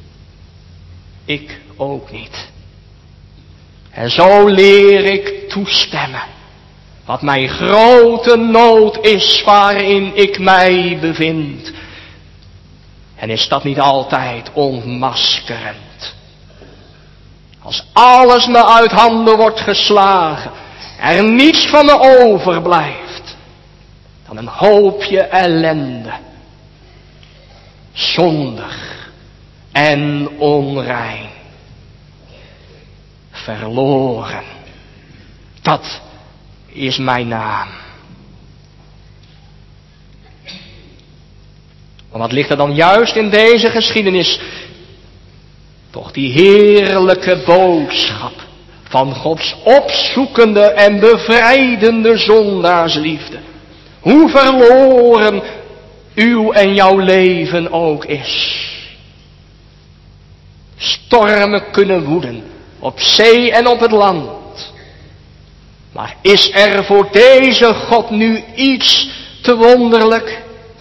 Ik ook niet. En zo leer ik toestemmen. Wat mijn grote nood is waarin ik mij bevind. En is dat niet altijd ontmaskerend? Als alles me uit handen wordt geslagen. Er niets van me overblijft. Dan een hoopje ellende. Zondig en onrein. Verloren. Dat is mijn naam. Maar wat ligt er dan juist in deze geschiedenis? Toch die heerlijke boodschap van Gods opzoekende en bevrijdende zondaarsliefde. Hoe verloren uw en jouw leven ook is. Stormen kunnen woeden, op zee en op het land. Maar is er voor deze God nu iets te wonderlijk?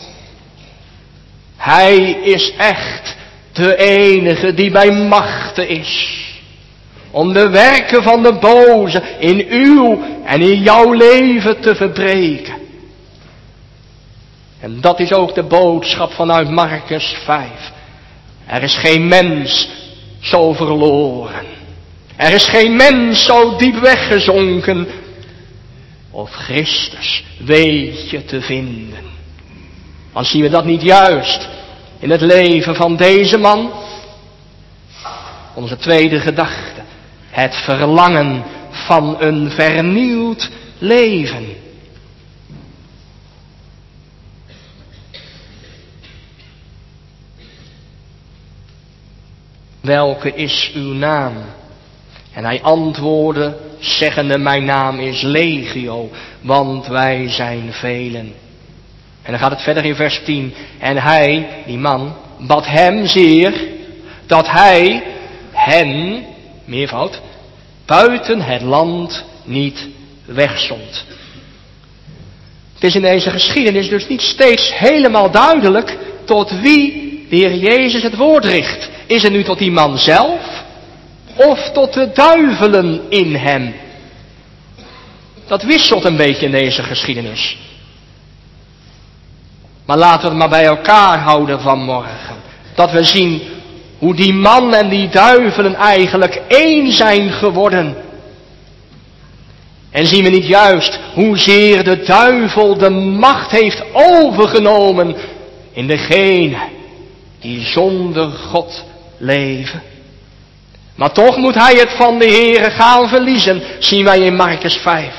Hij is echt de enige die bij machte is. Om de werken van de boze in uw en in jouw leven te verbreken. En dat is ook de boodschap vanuit Markus vijf. Er is geen mens zo verloren. Er is geen mens zo diep weggezonken. Of Christus weet je te vinden. Want zien we dat niet juist in het leven van deze man? Onze tweede gedachte. Het verlangen van een vernieuwd leven. Welke is uw naam? En hij antwoordde, zeggende, mijn naam is Legio, want wij zijn velen. En dan gaat het verder in vers tien. En hij, die man, bad hem zeer, dat hij hen, meervoud, buiten het land niet wegzond. Het is in deze geschiedenis dus niet steeds helemaal duidelijk tot wie de Heer Jezus het woord richt. Is het nu tot die man zelf of tot de duivelen in hem? Dat wisselt een beetje in deze geschiedenis. Maar laten we het maar bij elkaar houden vanmorgen. Dat we zien hoe die man en die duivelen eigenlijk één zijn geworden. En zien we niet juist hoezeer de duivel de macht heeft overgenomen in degene die zonder God leven. Maar toch moet hij het van de Heere gaan verliezen, zien wij in Markus vijf.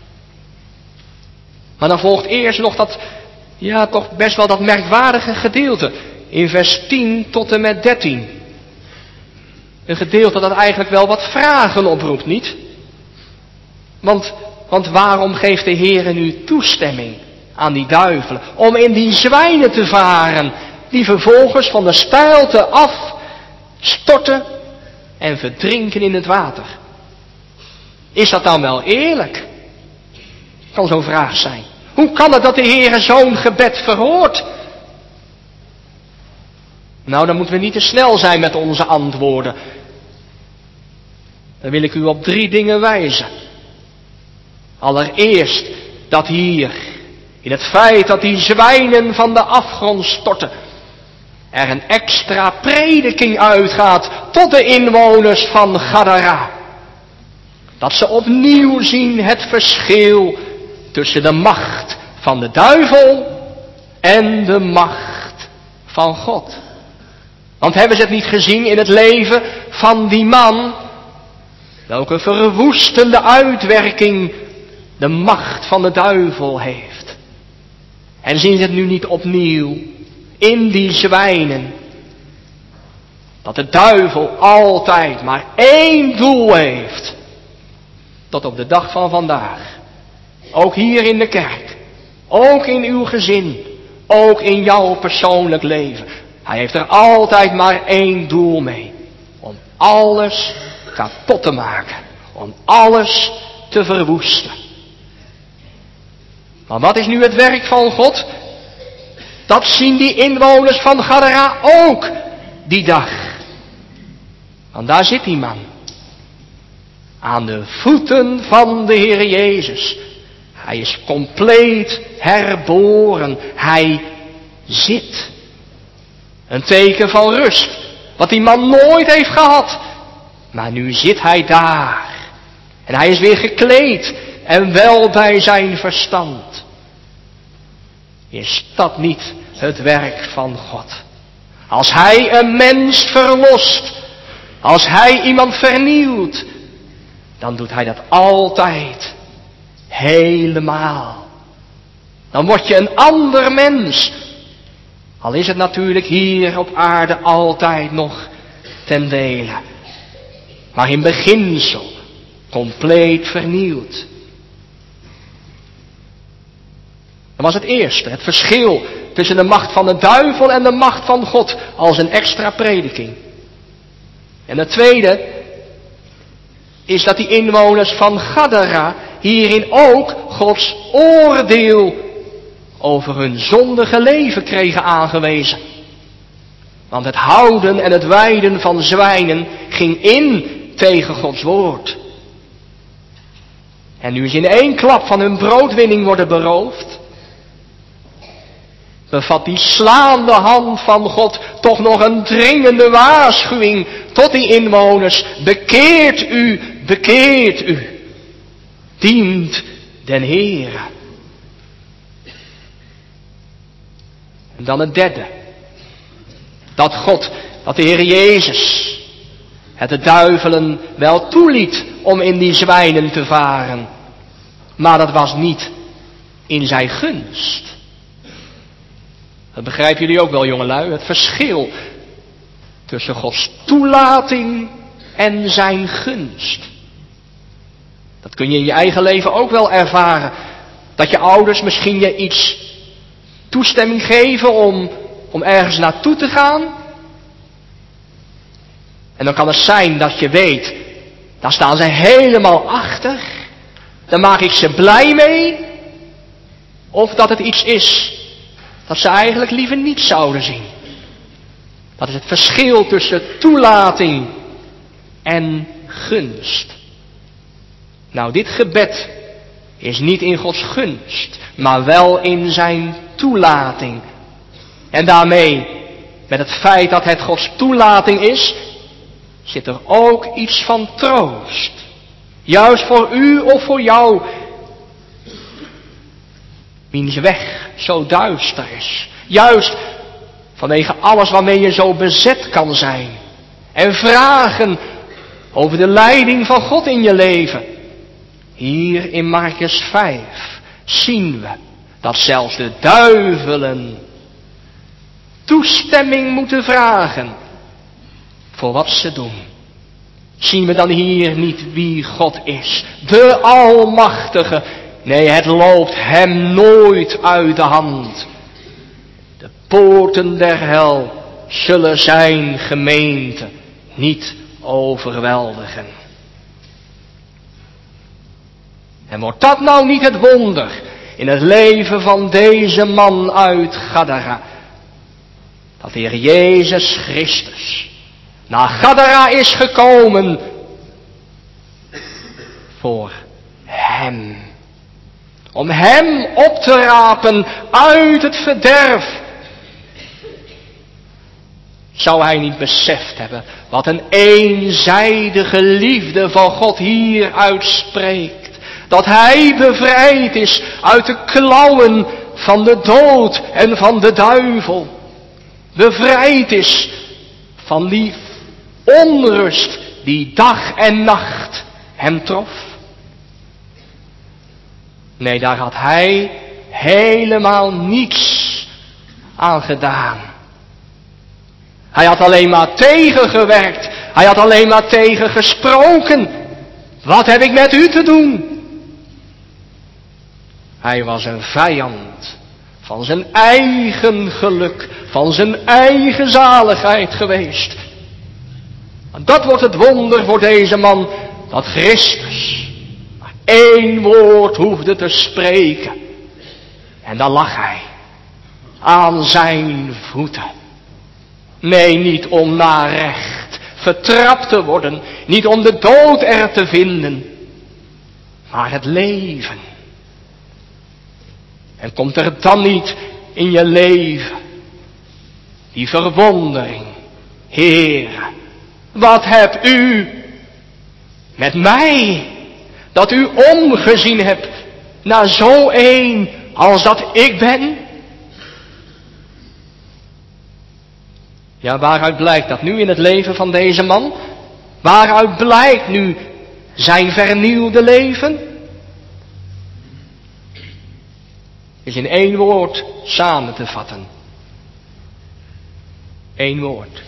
Maar dan volgt eerst nog dat, ja toch best wel dat merkwaardige gedeelte in vers tien tot en met dertien. Een gedeelte dat eigenlijk wel wat vragen oproept, niet? Want, want waarom geeft de Heere nu toestemming aan die duivelen om in die zwijnen te varen, die vervolgens van de steilte af storten en verdrinken in het water? Is dat dan wel eerlijk? Kan zo'n vraag zijn. Hoe kan het dat de Heere zo'n gebed verhoort? Nou, dan moeten we niet te snel zijn met onze antwoorden. Dan wil ik u op drie dingen wijzen. Allereerst dat hier, in het feit dat die zwijnen van de afgrond storten, er een extra prediking uitgaat tot de inwoners van Gadara. Dat ze opnieuw zien het verschil tussen de macht van de duivel en de macht van God. Want hebben ze het niet gezien in het leven van die man? Welke verwoestende uitwerking de macht van de duivel heeft. En zien ze het nu niet opnieuw in die zwijnen? Dat de duivel altijd maar één doel heeft. Tot op de dag van vandaag. Ook hier in de kerk. Ook in uw gezin. Ook in jouw persoonlijk leven. Hij heeft er altijd maar één doel mee. Om alles kapot te maken. Om alles te verwoesten. Maar wat is nu het werk van God? Dat zien die inwoners van Gadara ook die dag. Want daar zit die man. Aan de voeten van de Heer Jezus. Hij is compleet herboren. Hij zit. Een teken van rust. Wat die man nooit heeft gehad. Maar nu zit hij daar. En hij is weer gekleed. En wel bij zijn verstand. Is dat niet het werk van God? Als hij een mens verlost. Als hij iemand vernieuwt. Dan doet hij dat altijd. Helemaal. Dan word je een ander mens. Al is het natuurlijk hier op aarde altijd nog ten dele. Maar in beginsel compleet vernieuwd. Dat was het eerste. Het verschil tussen de macht van de duivel en de macht van God. Als een extra prediking. En het tweede is dat die inwoners van Gadara hierin ook Gods oordeel over hun zondige leven kregen aangewezen. Want het houden en het weiden van zwijnen ging in tegen Gods woord. En nu ze in één klap van hun broodwinning worden beroofd, bevat die slaande hand van God toch nog een dringende waarschuwing tot die inwoners. Bekeert u, bekeert u. Dient den Heere. En dan het derde. Dat God, dat de Heer Jezus het de duivelen wel toeliet om in die zwijnen te varen. Maar dat was niet in zijn gunst. Dat begrijpen jullie ook wel, jongelui. Het verschil tussen Gods toelating en zijn gunst. Dat kun je in je eigen leven ook wel ervaren. Dat je ouders misschien je iets toestemming geven om, om ergens naartoe te gaan. En dan kan het zijn dat je weet, daar staan ze helemaal achter. Daar maak ik ze blij mee. Of dat het iets is dat ze eigenlijk liever niet zouden zien. Dat is het verschil tussen toelating en gunst. Nou, dit gebed is niet in Gods gunst, maar wel in zijn toelating. En daarmee, met het feit dat het Gods toelating is, zit er ook iets van troost. Juist voor u of voor jou, wiens weg zo duister is. Juist vanwege alles waarmee je zo bezet kan zijn. En vragen over de leiding van God in je leven. Hier in Markus vijf zien we dat zelfs de duivelen toestemming moeten vragen voor wat ze doen. Zien we dan hier niet wie God is? De Almachtige. Nee, het loopt hem nooit uit de hand. De poorten der hel zullen zijn gemeente niet overweldigen. En wordt dat nou niet het wonder in het leven van deze man uit Gadara? Dat de Heer Jezus Christus naar Gadara is gekomen voor hem. Om hem op te rapen uit het verderf. Zou hij niet beseft hebben wat een eenzijdige liefde van God hier uitspreekt. Dat hij bevrijd is uit de klauwen van de dood en van de duivel. Bevrijd is van die onrust die dag en nacht hem trof. Nee, daar had hij helemaal niets aan gedaan. Hij had alleen maar tegengewerkt. Hij had alleen maar tegengesproken. Wat heb ik met u te doen? Hij was een vijand van zijn eigen geluk, van zijn eigen zaligheid geweest. En dat wordt het wonder voor deze man, dat Christus maar één woord hoefde te spreken. En dan lag hij aan zijn voeten. Nee, niet om naar recht vertrapt te worden, niet om de dood er te vinden, maar het leven. En komt er dan niet in je leven die verwondering, Heere, wat hebt u met mij, dat u omgezien hebt naar zo een als dat ik ben? Ja, waaruit blijkt dat nu in het leven van deze man? Waaruit blijkt nu zijn vernieuwde leven? Is in één woord samen te vatten. Eén woord.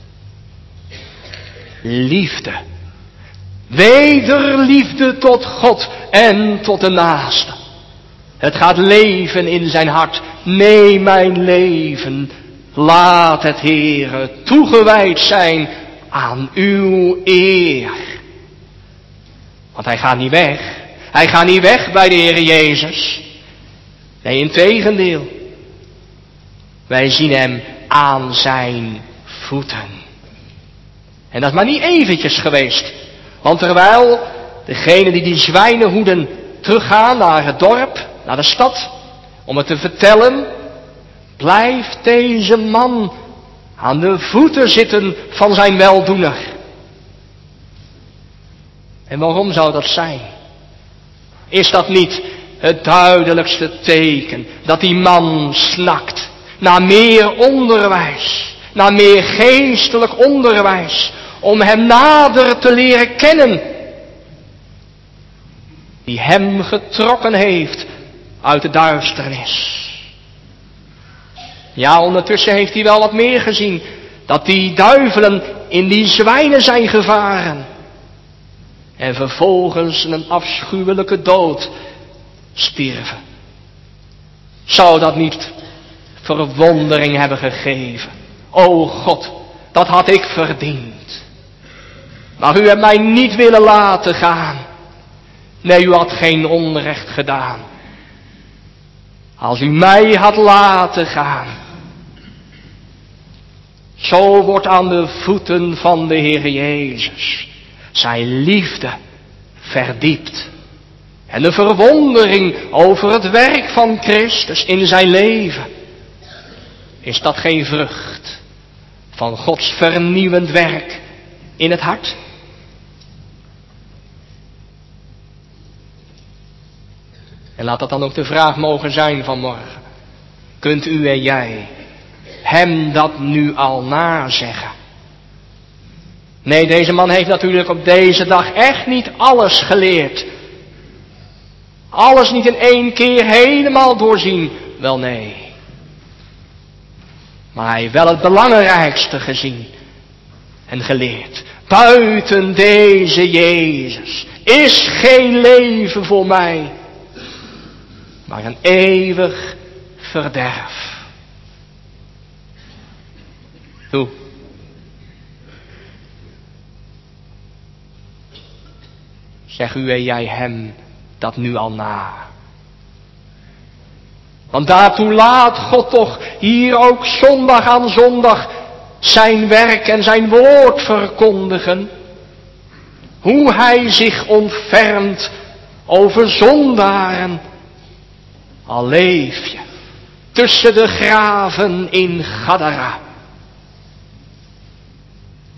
Liefde. Wederliefde tot God en tot de naaste. Het gaat leven in zijn hart. Nee, mijn leven, laat het, Heere, toegewijd zijn aan uw eer. Want hij gaat niet weg. Hij gaat niet weg bij de Heere Jezus. Nee, integendeel. Wij zien hem aan zijn voeten. En dat is maar niet eventjes geweest. Want terwijl degenen die die zwijnenhoeden teruggaan naar het dorp, naar de stad, om het te vertellen, blijft deze man aan de voeten zitten van zijn weldoener. En waarom zou dat zijn? Is dat niet het duidelijkste teken dat die man snakt naar meer onderwijs, naar meer geestelijk onderwijs, om hem nader te leren kennen, die hem getrokken heeft uit de duisternis. Ja, ondertussen heeft hij wel wat meer gezien, dat die duivelen in die zwijnen zijn gevaren en vervolgens een afschuwelijke dood stierven. Zou dat niet verwondering hebben gegeven? O God, dat had ik verdiend. Maar u hebt mij niet willen laten gaan. Nee, u had geen onrecht gedaan. Als u mij had laten gaan. Zo wordt aan de voeten van de Heer Jezus zijn liefde verdiept. En de verwondering over het werk van Christus in zijn leven. Is dat geen vrucht van Gods vernieuwend werk in het hart? En laat dat dan ook de vraag mogen zijn vanmorgen. Kunt u en jij hem dat nu al nazeggen? Nee, deze man heeft natuurlijk op deze dag echt niet alles geleerd. Alles niet in één keer helemaal doorzien. Wel nee. Maar hij heeft wel het belangrijkste gezien en geleerd. Buiten deze Jezus is geen leven voor mij, maar een eeuwig verderf. Toe. Zeg u en jij hem dat nu al na. Want daartoe laat God toch hier ook zondag aan zondag zijn werk en zijn woord verkondigen. Hoe hij zich ontfermt over zondaren. Al leef je tussen de graven in Gadara.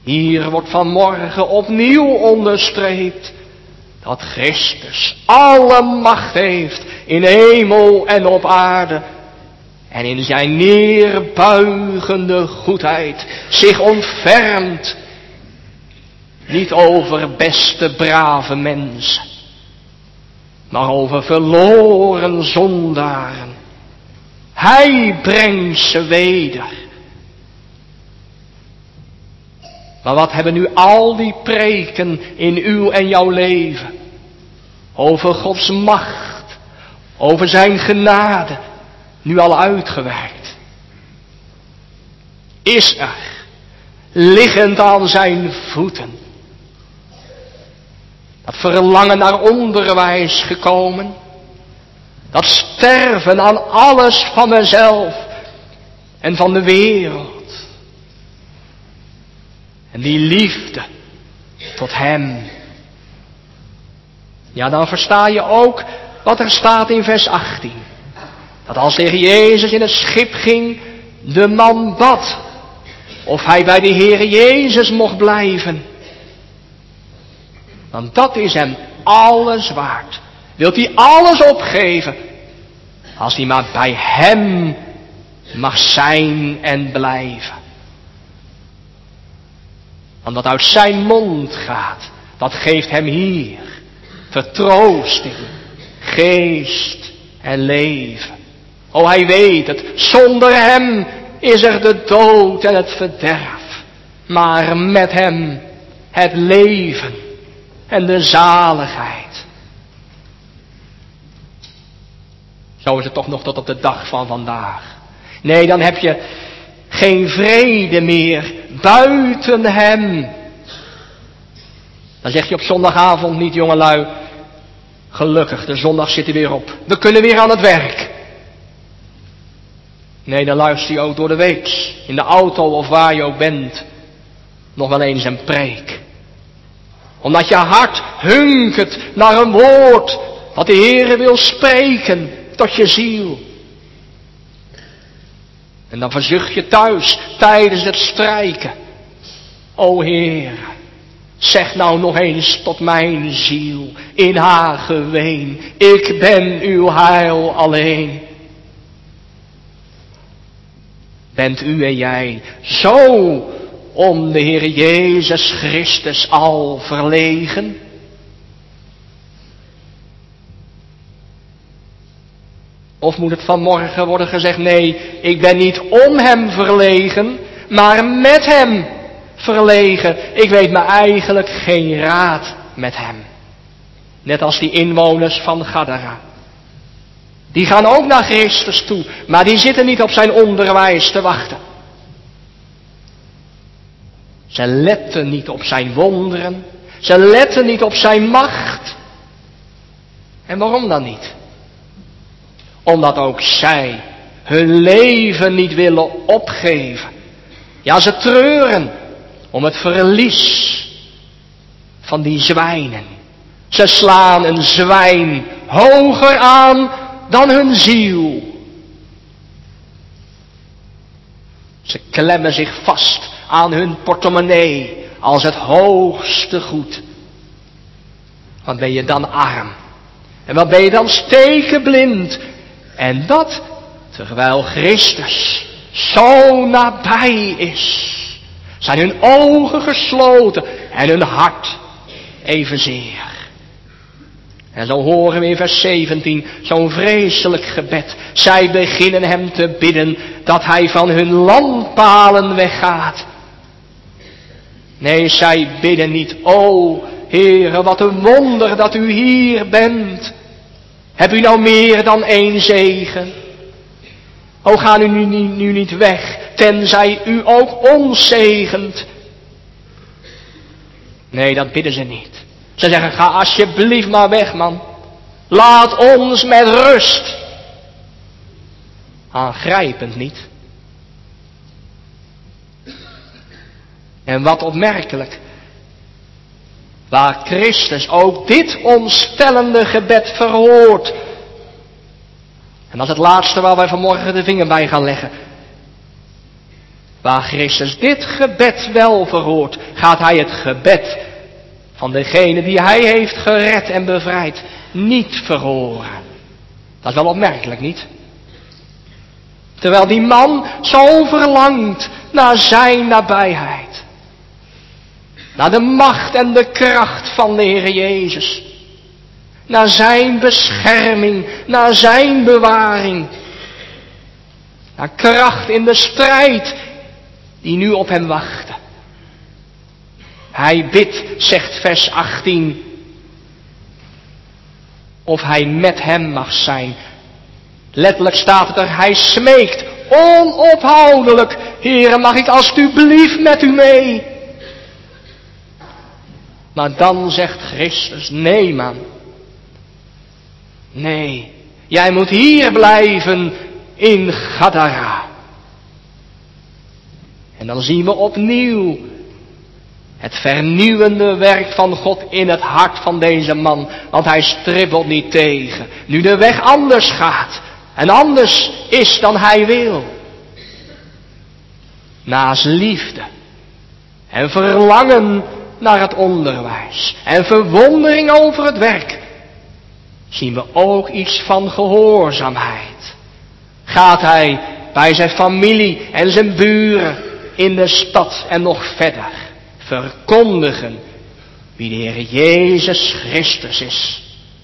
Hier wordt vanmorgen opnieuw onderstreept dat Christus alle macht heeft in hemel en op aarde. En in zijn neerbuigende goedheid zich ontfermt. Niet over beste brave mensen, maar over verloren zondaren. Hij brengt ze weder. Maar wat hebben nu al die preken in uw en jouw leven over Gods macht, over zijn genade, nu al uitgewerkt? Is er, liggend aan zijn voeten, dat verlangen naar onderwijs gekomen, dat sterven aan alles van mezelf en van de wereld, en die liefde tot hem? Ja, dan versta je ook wat er staat in vers achttien. Dat als de Heer Jezus in het schip ging, de man bad of hij bij de Heer Jezus mocht blijven. Want dat is hem alles waard. Wilt hij alles opgeven, als hij maar bij hem mag zijn en blijven. Want wat uit zijn mond gaat, dat geeft hem hier vertroosting, geest en leven. O, hij weet het, zonder hem is er de dood en het verderf. Maar met hem het leven en de zaligheid. Zo is het toch nog tot op de dag van vandaag. Nee, dan heb je geen vrede meer buiten hem. Dan zeg je op zondagavond niet, jongelui, gelukkig, de zondag zit er weer op. We kunnen weer aan het werk. Nee, dan luister je ook door de week, in de auto of waar je ook bent, nog wel eens een preek. Omdat je hart hunkert naar een woord wat de Heere wil spreken tot je ziel. En dan verzucht je thuis tijdens het strijken. O Heer, zeg nou nog eens tot mijn ziel in haar geween. Ik ben uw heil alleen. Bent u en jij zo om de Heer Jezus Christus al verlegen? Of moet het vanmorgen worden gezegd, nee, ik ben niet om hem verlegen, maar met hem verlegen. Ik weet me eigenlijk geen raad met hem. Net als die inwoners van Gadara. Die gaan ook naar Christus toe, maar die zitten niet op zijn onderwijs te wachten. Ze letten niet op zijn wonderen. Ze letten niet op zijn macht. En waarom dan niet? Omdat ook zij hun leven niet willen opgeven. Ja, ze treuren om het verlies van die zwijnen. Ze slaan een zwijn hoger aan dan hun ziel. Ze klemmen zich vast aan hun portemonnee als het hoogste goed. Wat ben je dan arm? En wat ben je dan stekenblind? En dat terwijl Christus zo nabij is. Zijn hun ogen gesloten en hun hart evenzeer. En zo horen we in vers zeventien zo'n vreselijk gebed. Zij beginnen hem te bidden dat hij van hun landpalen weggaat. Nee, zij bidden niet, o Heere, wat een wonder dat u hier bent. Heb u nou meer dan één zegen? O, ga u nu, nu, nu niet weg, tenzij u ook ons zegent. Nee, dat bidden ze niet. Ze zeggen, ga alsjeblieft maar weg, man. Laat ons met rust. Aangrijpend niet. En wat opmerkelijk. Waar Christus ook dit ontstellende gebed verhoort. En dat is het laatste waar wij vanmorgen de vinger bij gaan leggen. Waar Christus dit gebed wel verhoort, gaat hij het gebed van degene die hij heeft gered en bevrijd niet verhoren. Dat is wel opmerkelijk, niet? Terwijl die man zo verlangt naar zijn nabijheid. Naar de macht en de kracht van de Heer Jezus. Naar zijn bescherming, naar zijn bewaring. Naar kracht in de strijd die nu op hem wachtte. Hij bidt, zegt vers achttien, of hij met hem mag zijn. Letterlijk staat het er, hij smeekt onophoudelijk. Heere, mag ik alstublieft met u mee? Maar dan zegt Christus, nee man. Nee, jij moet hier blijven in Gadara. En dan zien we opnieuw het vernieuwende werk van God in het hart van deze man. Want hij stribbelt niet tegen. Nu de weg anders gaat. En anders is dan hij wil. Naast liefde. En verlangen naar het onderwijs. En verwondering over het werk. Zien we ook iets van gehoorzaamheid. Gaat hij bij zijn familie en zijn buren in de stad en nog verder verkondigen wie de Heer Jezus Christus is.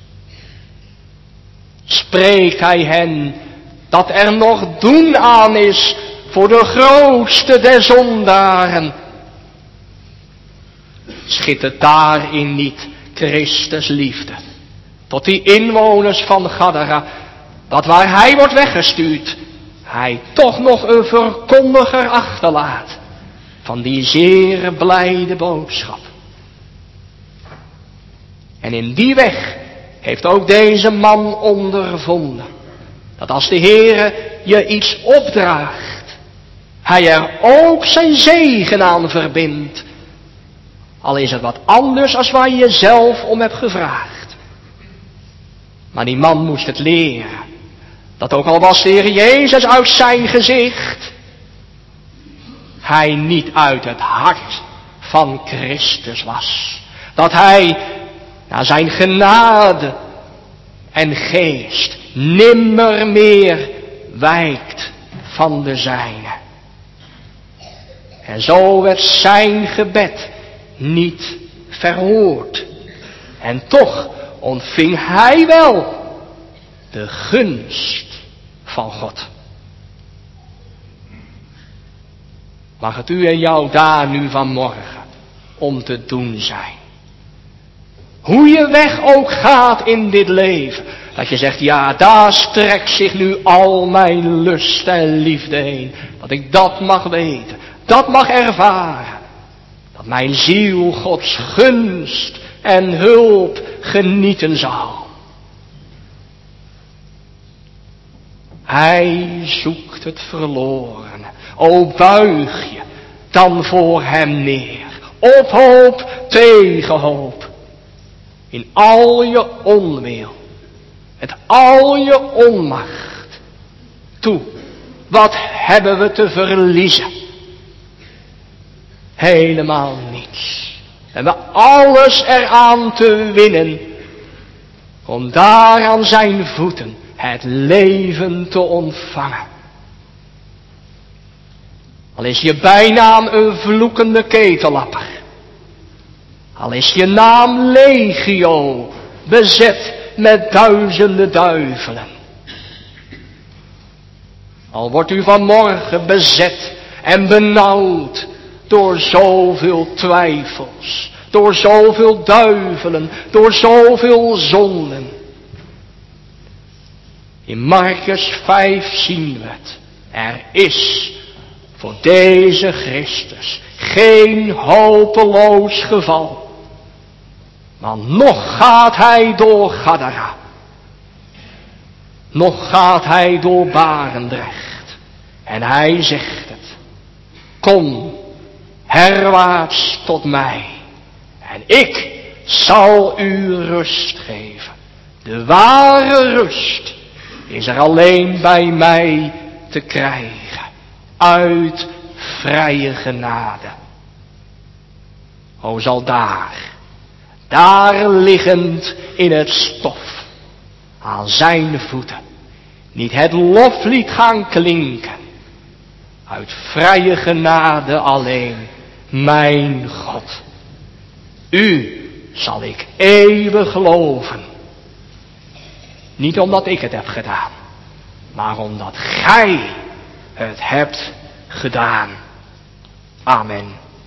Spreekt hij hen dat er nog doen aan is voor de grootste der zondaren. Schittert daarin niet Christus liefde tot die inwoners van Gadara, dat waar hij wordt weggestuurd, hij toch nog een verkondiger achterlaat van die zeer blijde boodschap. En in die weg heeft ook deze man ondervonden dat als de Heere je iets opdraagt, hij er ook zijn zegen aan verbindt. Al is het wat anders als waar je jezelf om hebt gevraagd. Maar die man moest het leren. Dat ook al was de Heer Jezus uit zijn gezicht, hij niet uit het hart van Christus was. Dat hij naar zijn genade en geest nimmer meer wijkt van de zijne. En zo werd zijn gebed niet verhoord. En toch ontving hij wel de gunst van God. Mag het u en jou daar nu vanmorgen om te doen zijn. Hoe je weg ook gaat in dit leven. Dat je zegt, ja, daar strekt zich nu al mijn lust en liefde heen. Dat ik dat mag weten, dat mag ervaren. Dat mijn ziel Gods gunst en hulp genieten zal. Hij zoekt het verloren. O buig je dan voor hem neer. Op hoop tegen hoop. In al je onwil. Met al je onmacht. Toe, wat hebben we te verliezen? Helemaal niets. We hebben alles eraan te winnen. Om daar aan zijn voeten het leven te ontvangen. Al is je bijnaam een vloekende ketellapper. Al is je naam legio, bezet met duizenden duivelen. Al wordt u vanmorgen bezet en benauwd door zoveel twijfels, door zoveel duivelen, door zoveel zonden. In Markus vijf zien we het. Er is voor deze Christus geen hopeloos geval. Want nog gaat hij door Gadara. Nog gaat hij door Barendrecht. En hij zegt het. Kom herwaarts tot mij. En ik zal u rust geven. De ware rust is er alleen bij mij te krijgen. Uit vrije genade. O, zal daar, daar liggend in het stof, aan zijn voeten, niet het loflied gaan klinken, uit vrije genade alleen, mijn God. U zal ik eeuwig loven. Niet omdat ik het heb gedaan, maar omdat gij het hebt gedaan. Amen.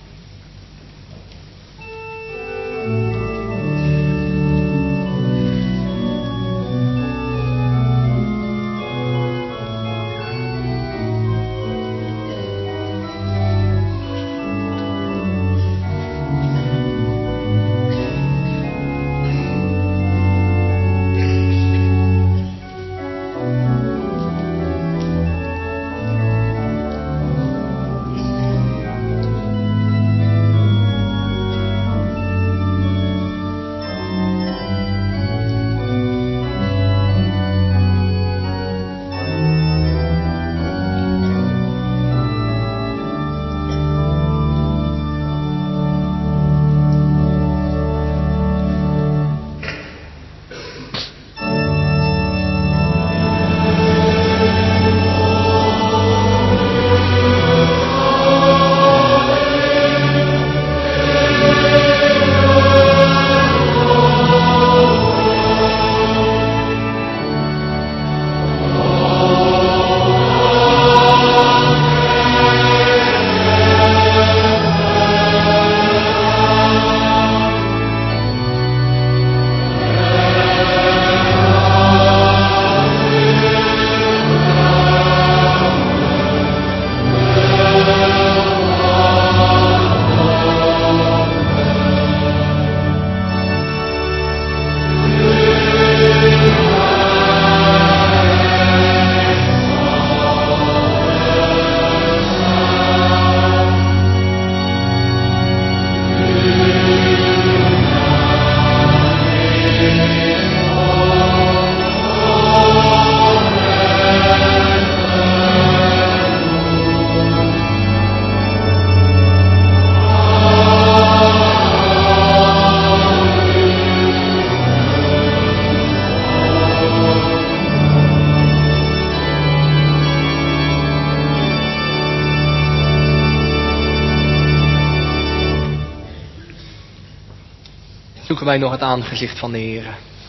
Zoeken wij nog het aangezicht van de Heere.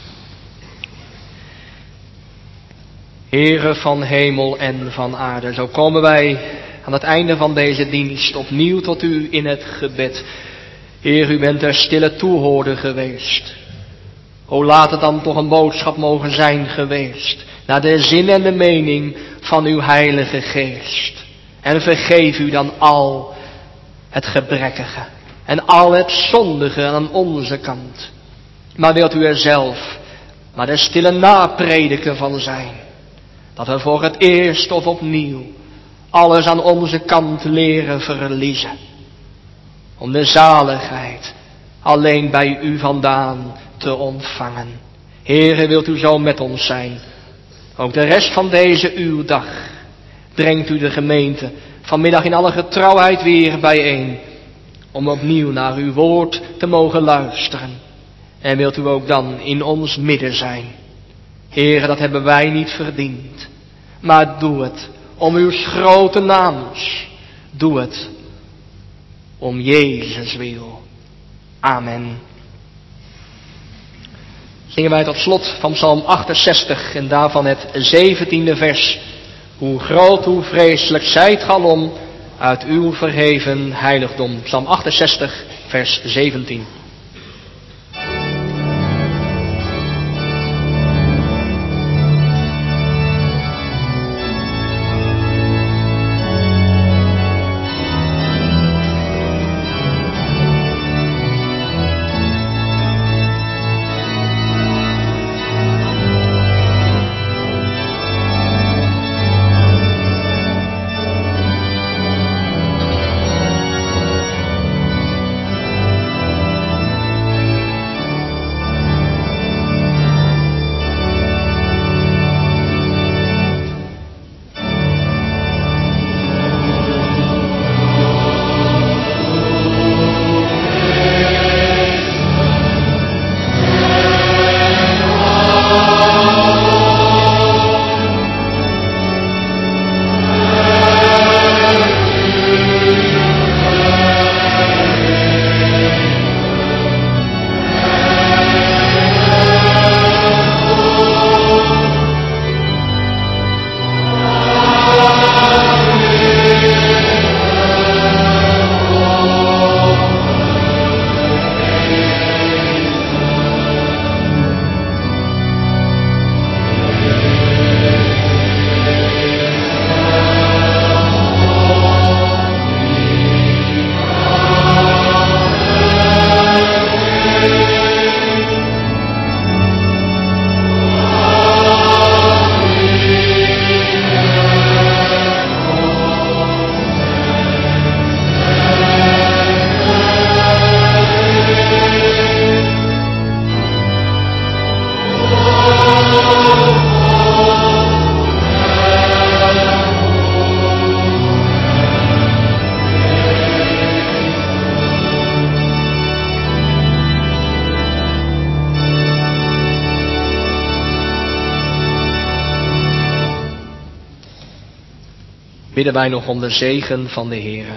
Heere van hemel en van aarde, zo komen wij aan het einde van deze dienst opnieuw tot u in het gebed. Heer, u bent er stille toehoorder geweest. O, laat het dan toch een boodschap mogen zijn geweest, naar de zin en de mening van uw heilige geest. En vergeef u dan al het gebrekkige en al het zondige aan onze kant. Maar wilt u er zelf maar de stille naprediker van zijn, dat we voor het eerst of opnieuw alles aan onze kant leren verliezen, om de zaligheid alleen bij u vandaan te ontvangen. Heere, wilt u zo met ons zijn, ook de rest van deze uw dag. Brengt u de gemeente vanmiddag in alle getrouwheid weer bijeen, om opnieuw naar uw woord te mogen luisteren. En wilt u ook dan in ons midden zijn. Heere, dat hebben wij niet verdiend, maar doe het om uw grote naams. Doe het om Jezus wil. Amen. Zingen wij tot slot van Psalm achtenzestig en daarvan het zeventiende vers. Hoe groot, hoe vreselijk zijt galom uit uw verheven heiligdom. Psalm achtenzestig, vers zeventien. bidden wij nog om de zegen van de Heere.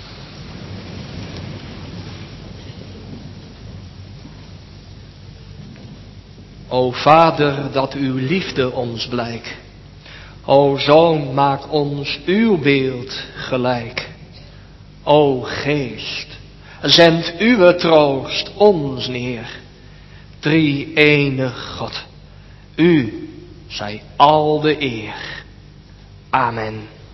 O Vader, dat uw liefde ons blijk. O Zoon, maak ons uw beeld gelijk. O Geest, zend uw troost ons neer. Drie-enig God, u zij al de eer. Amen.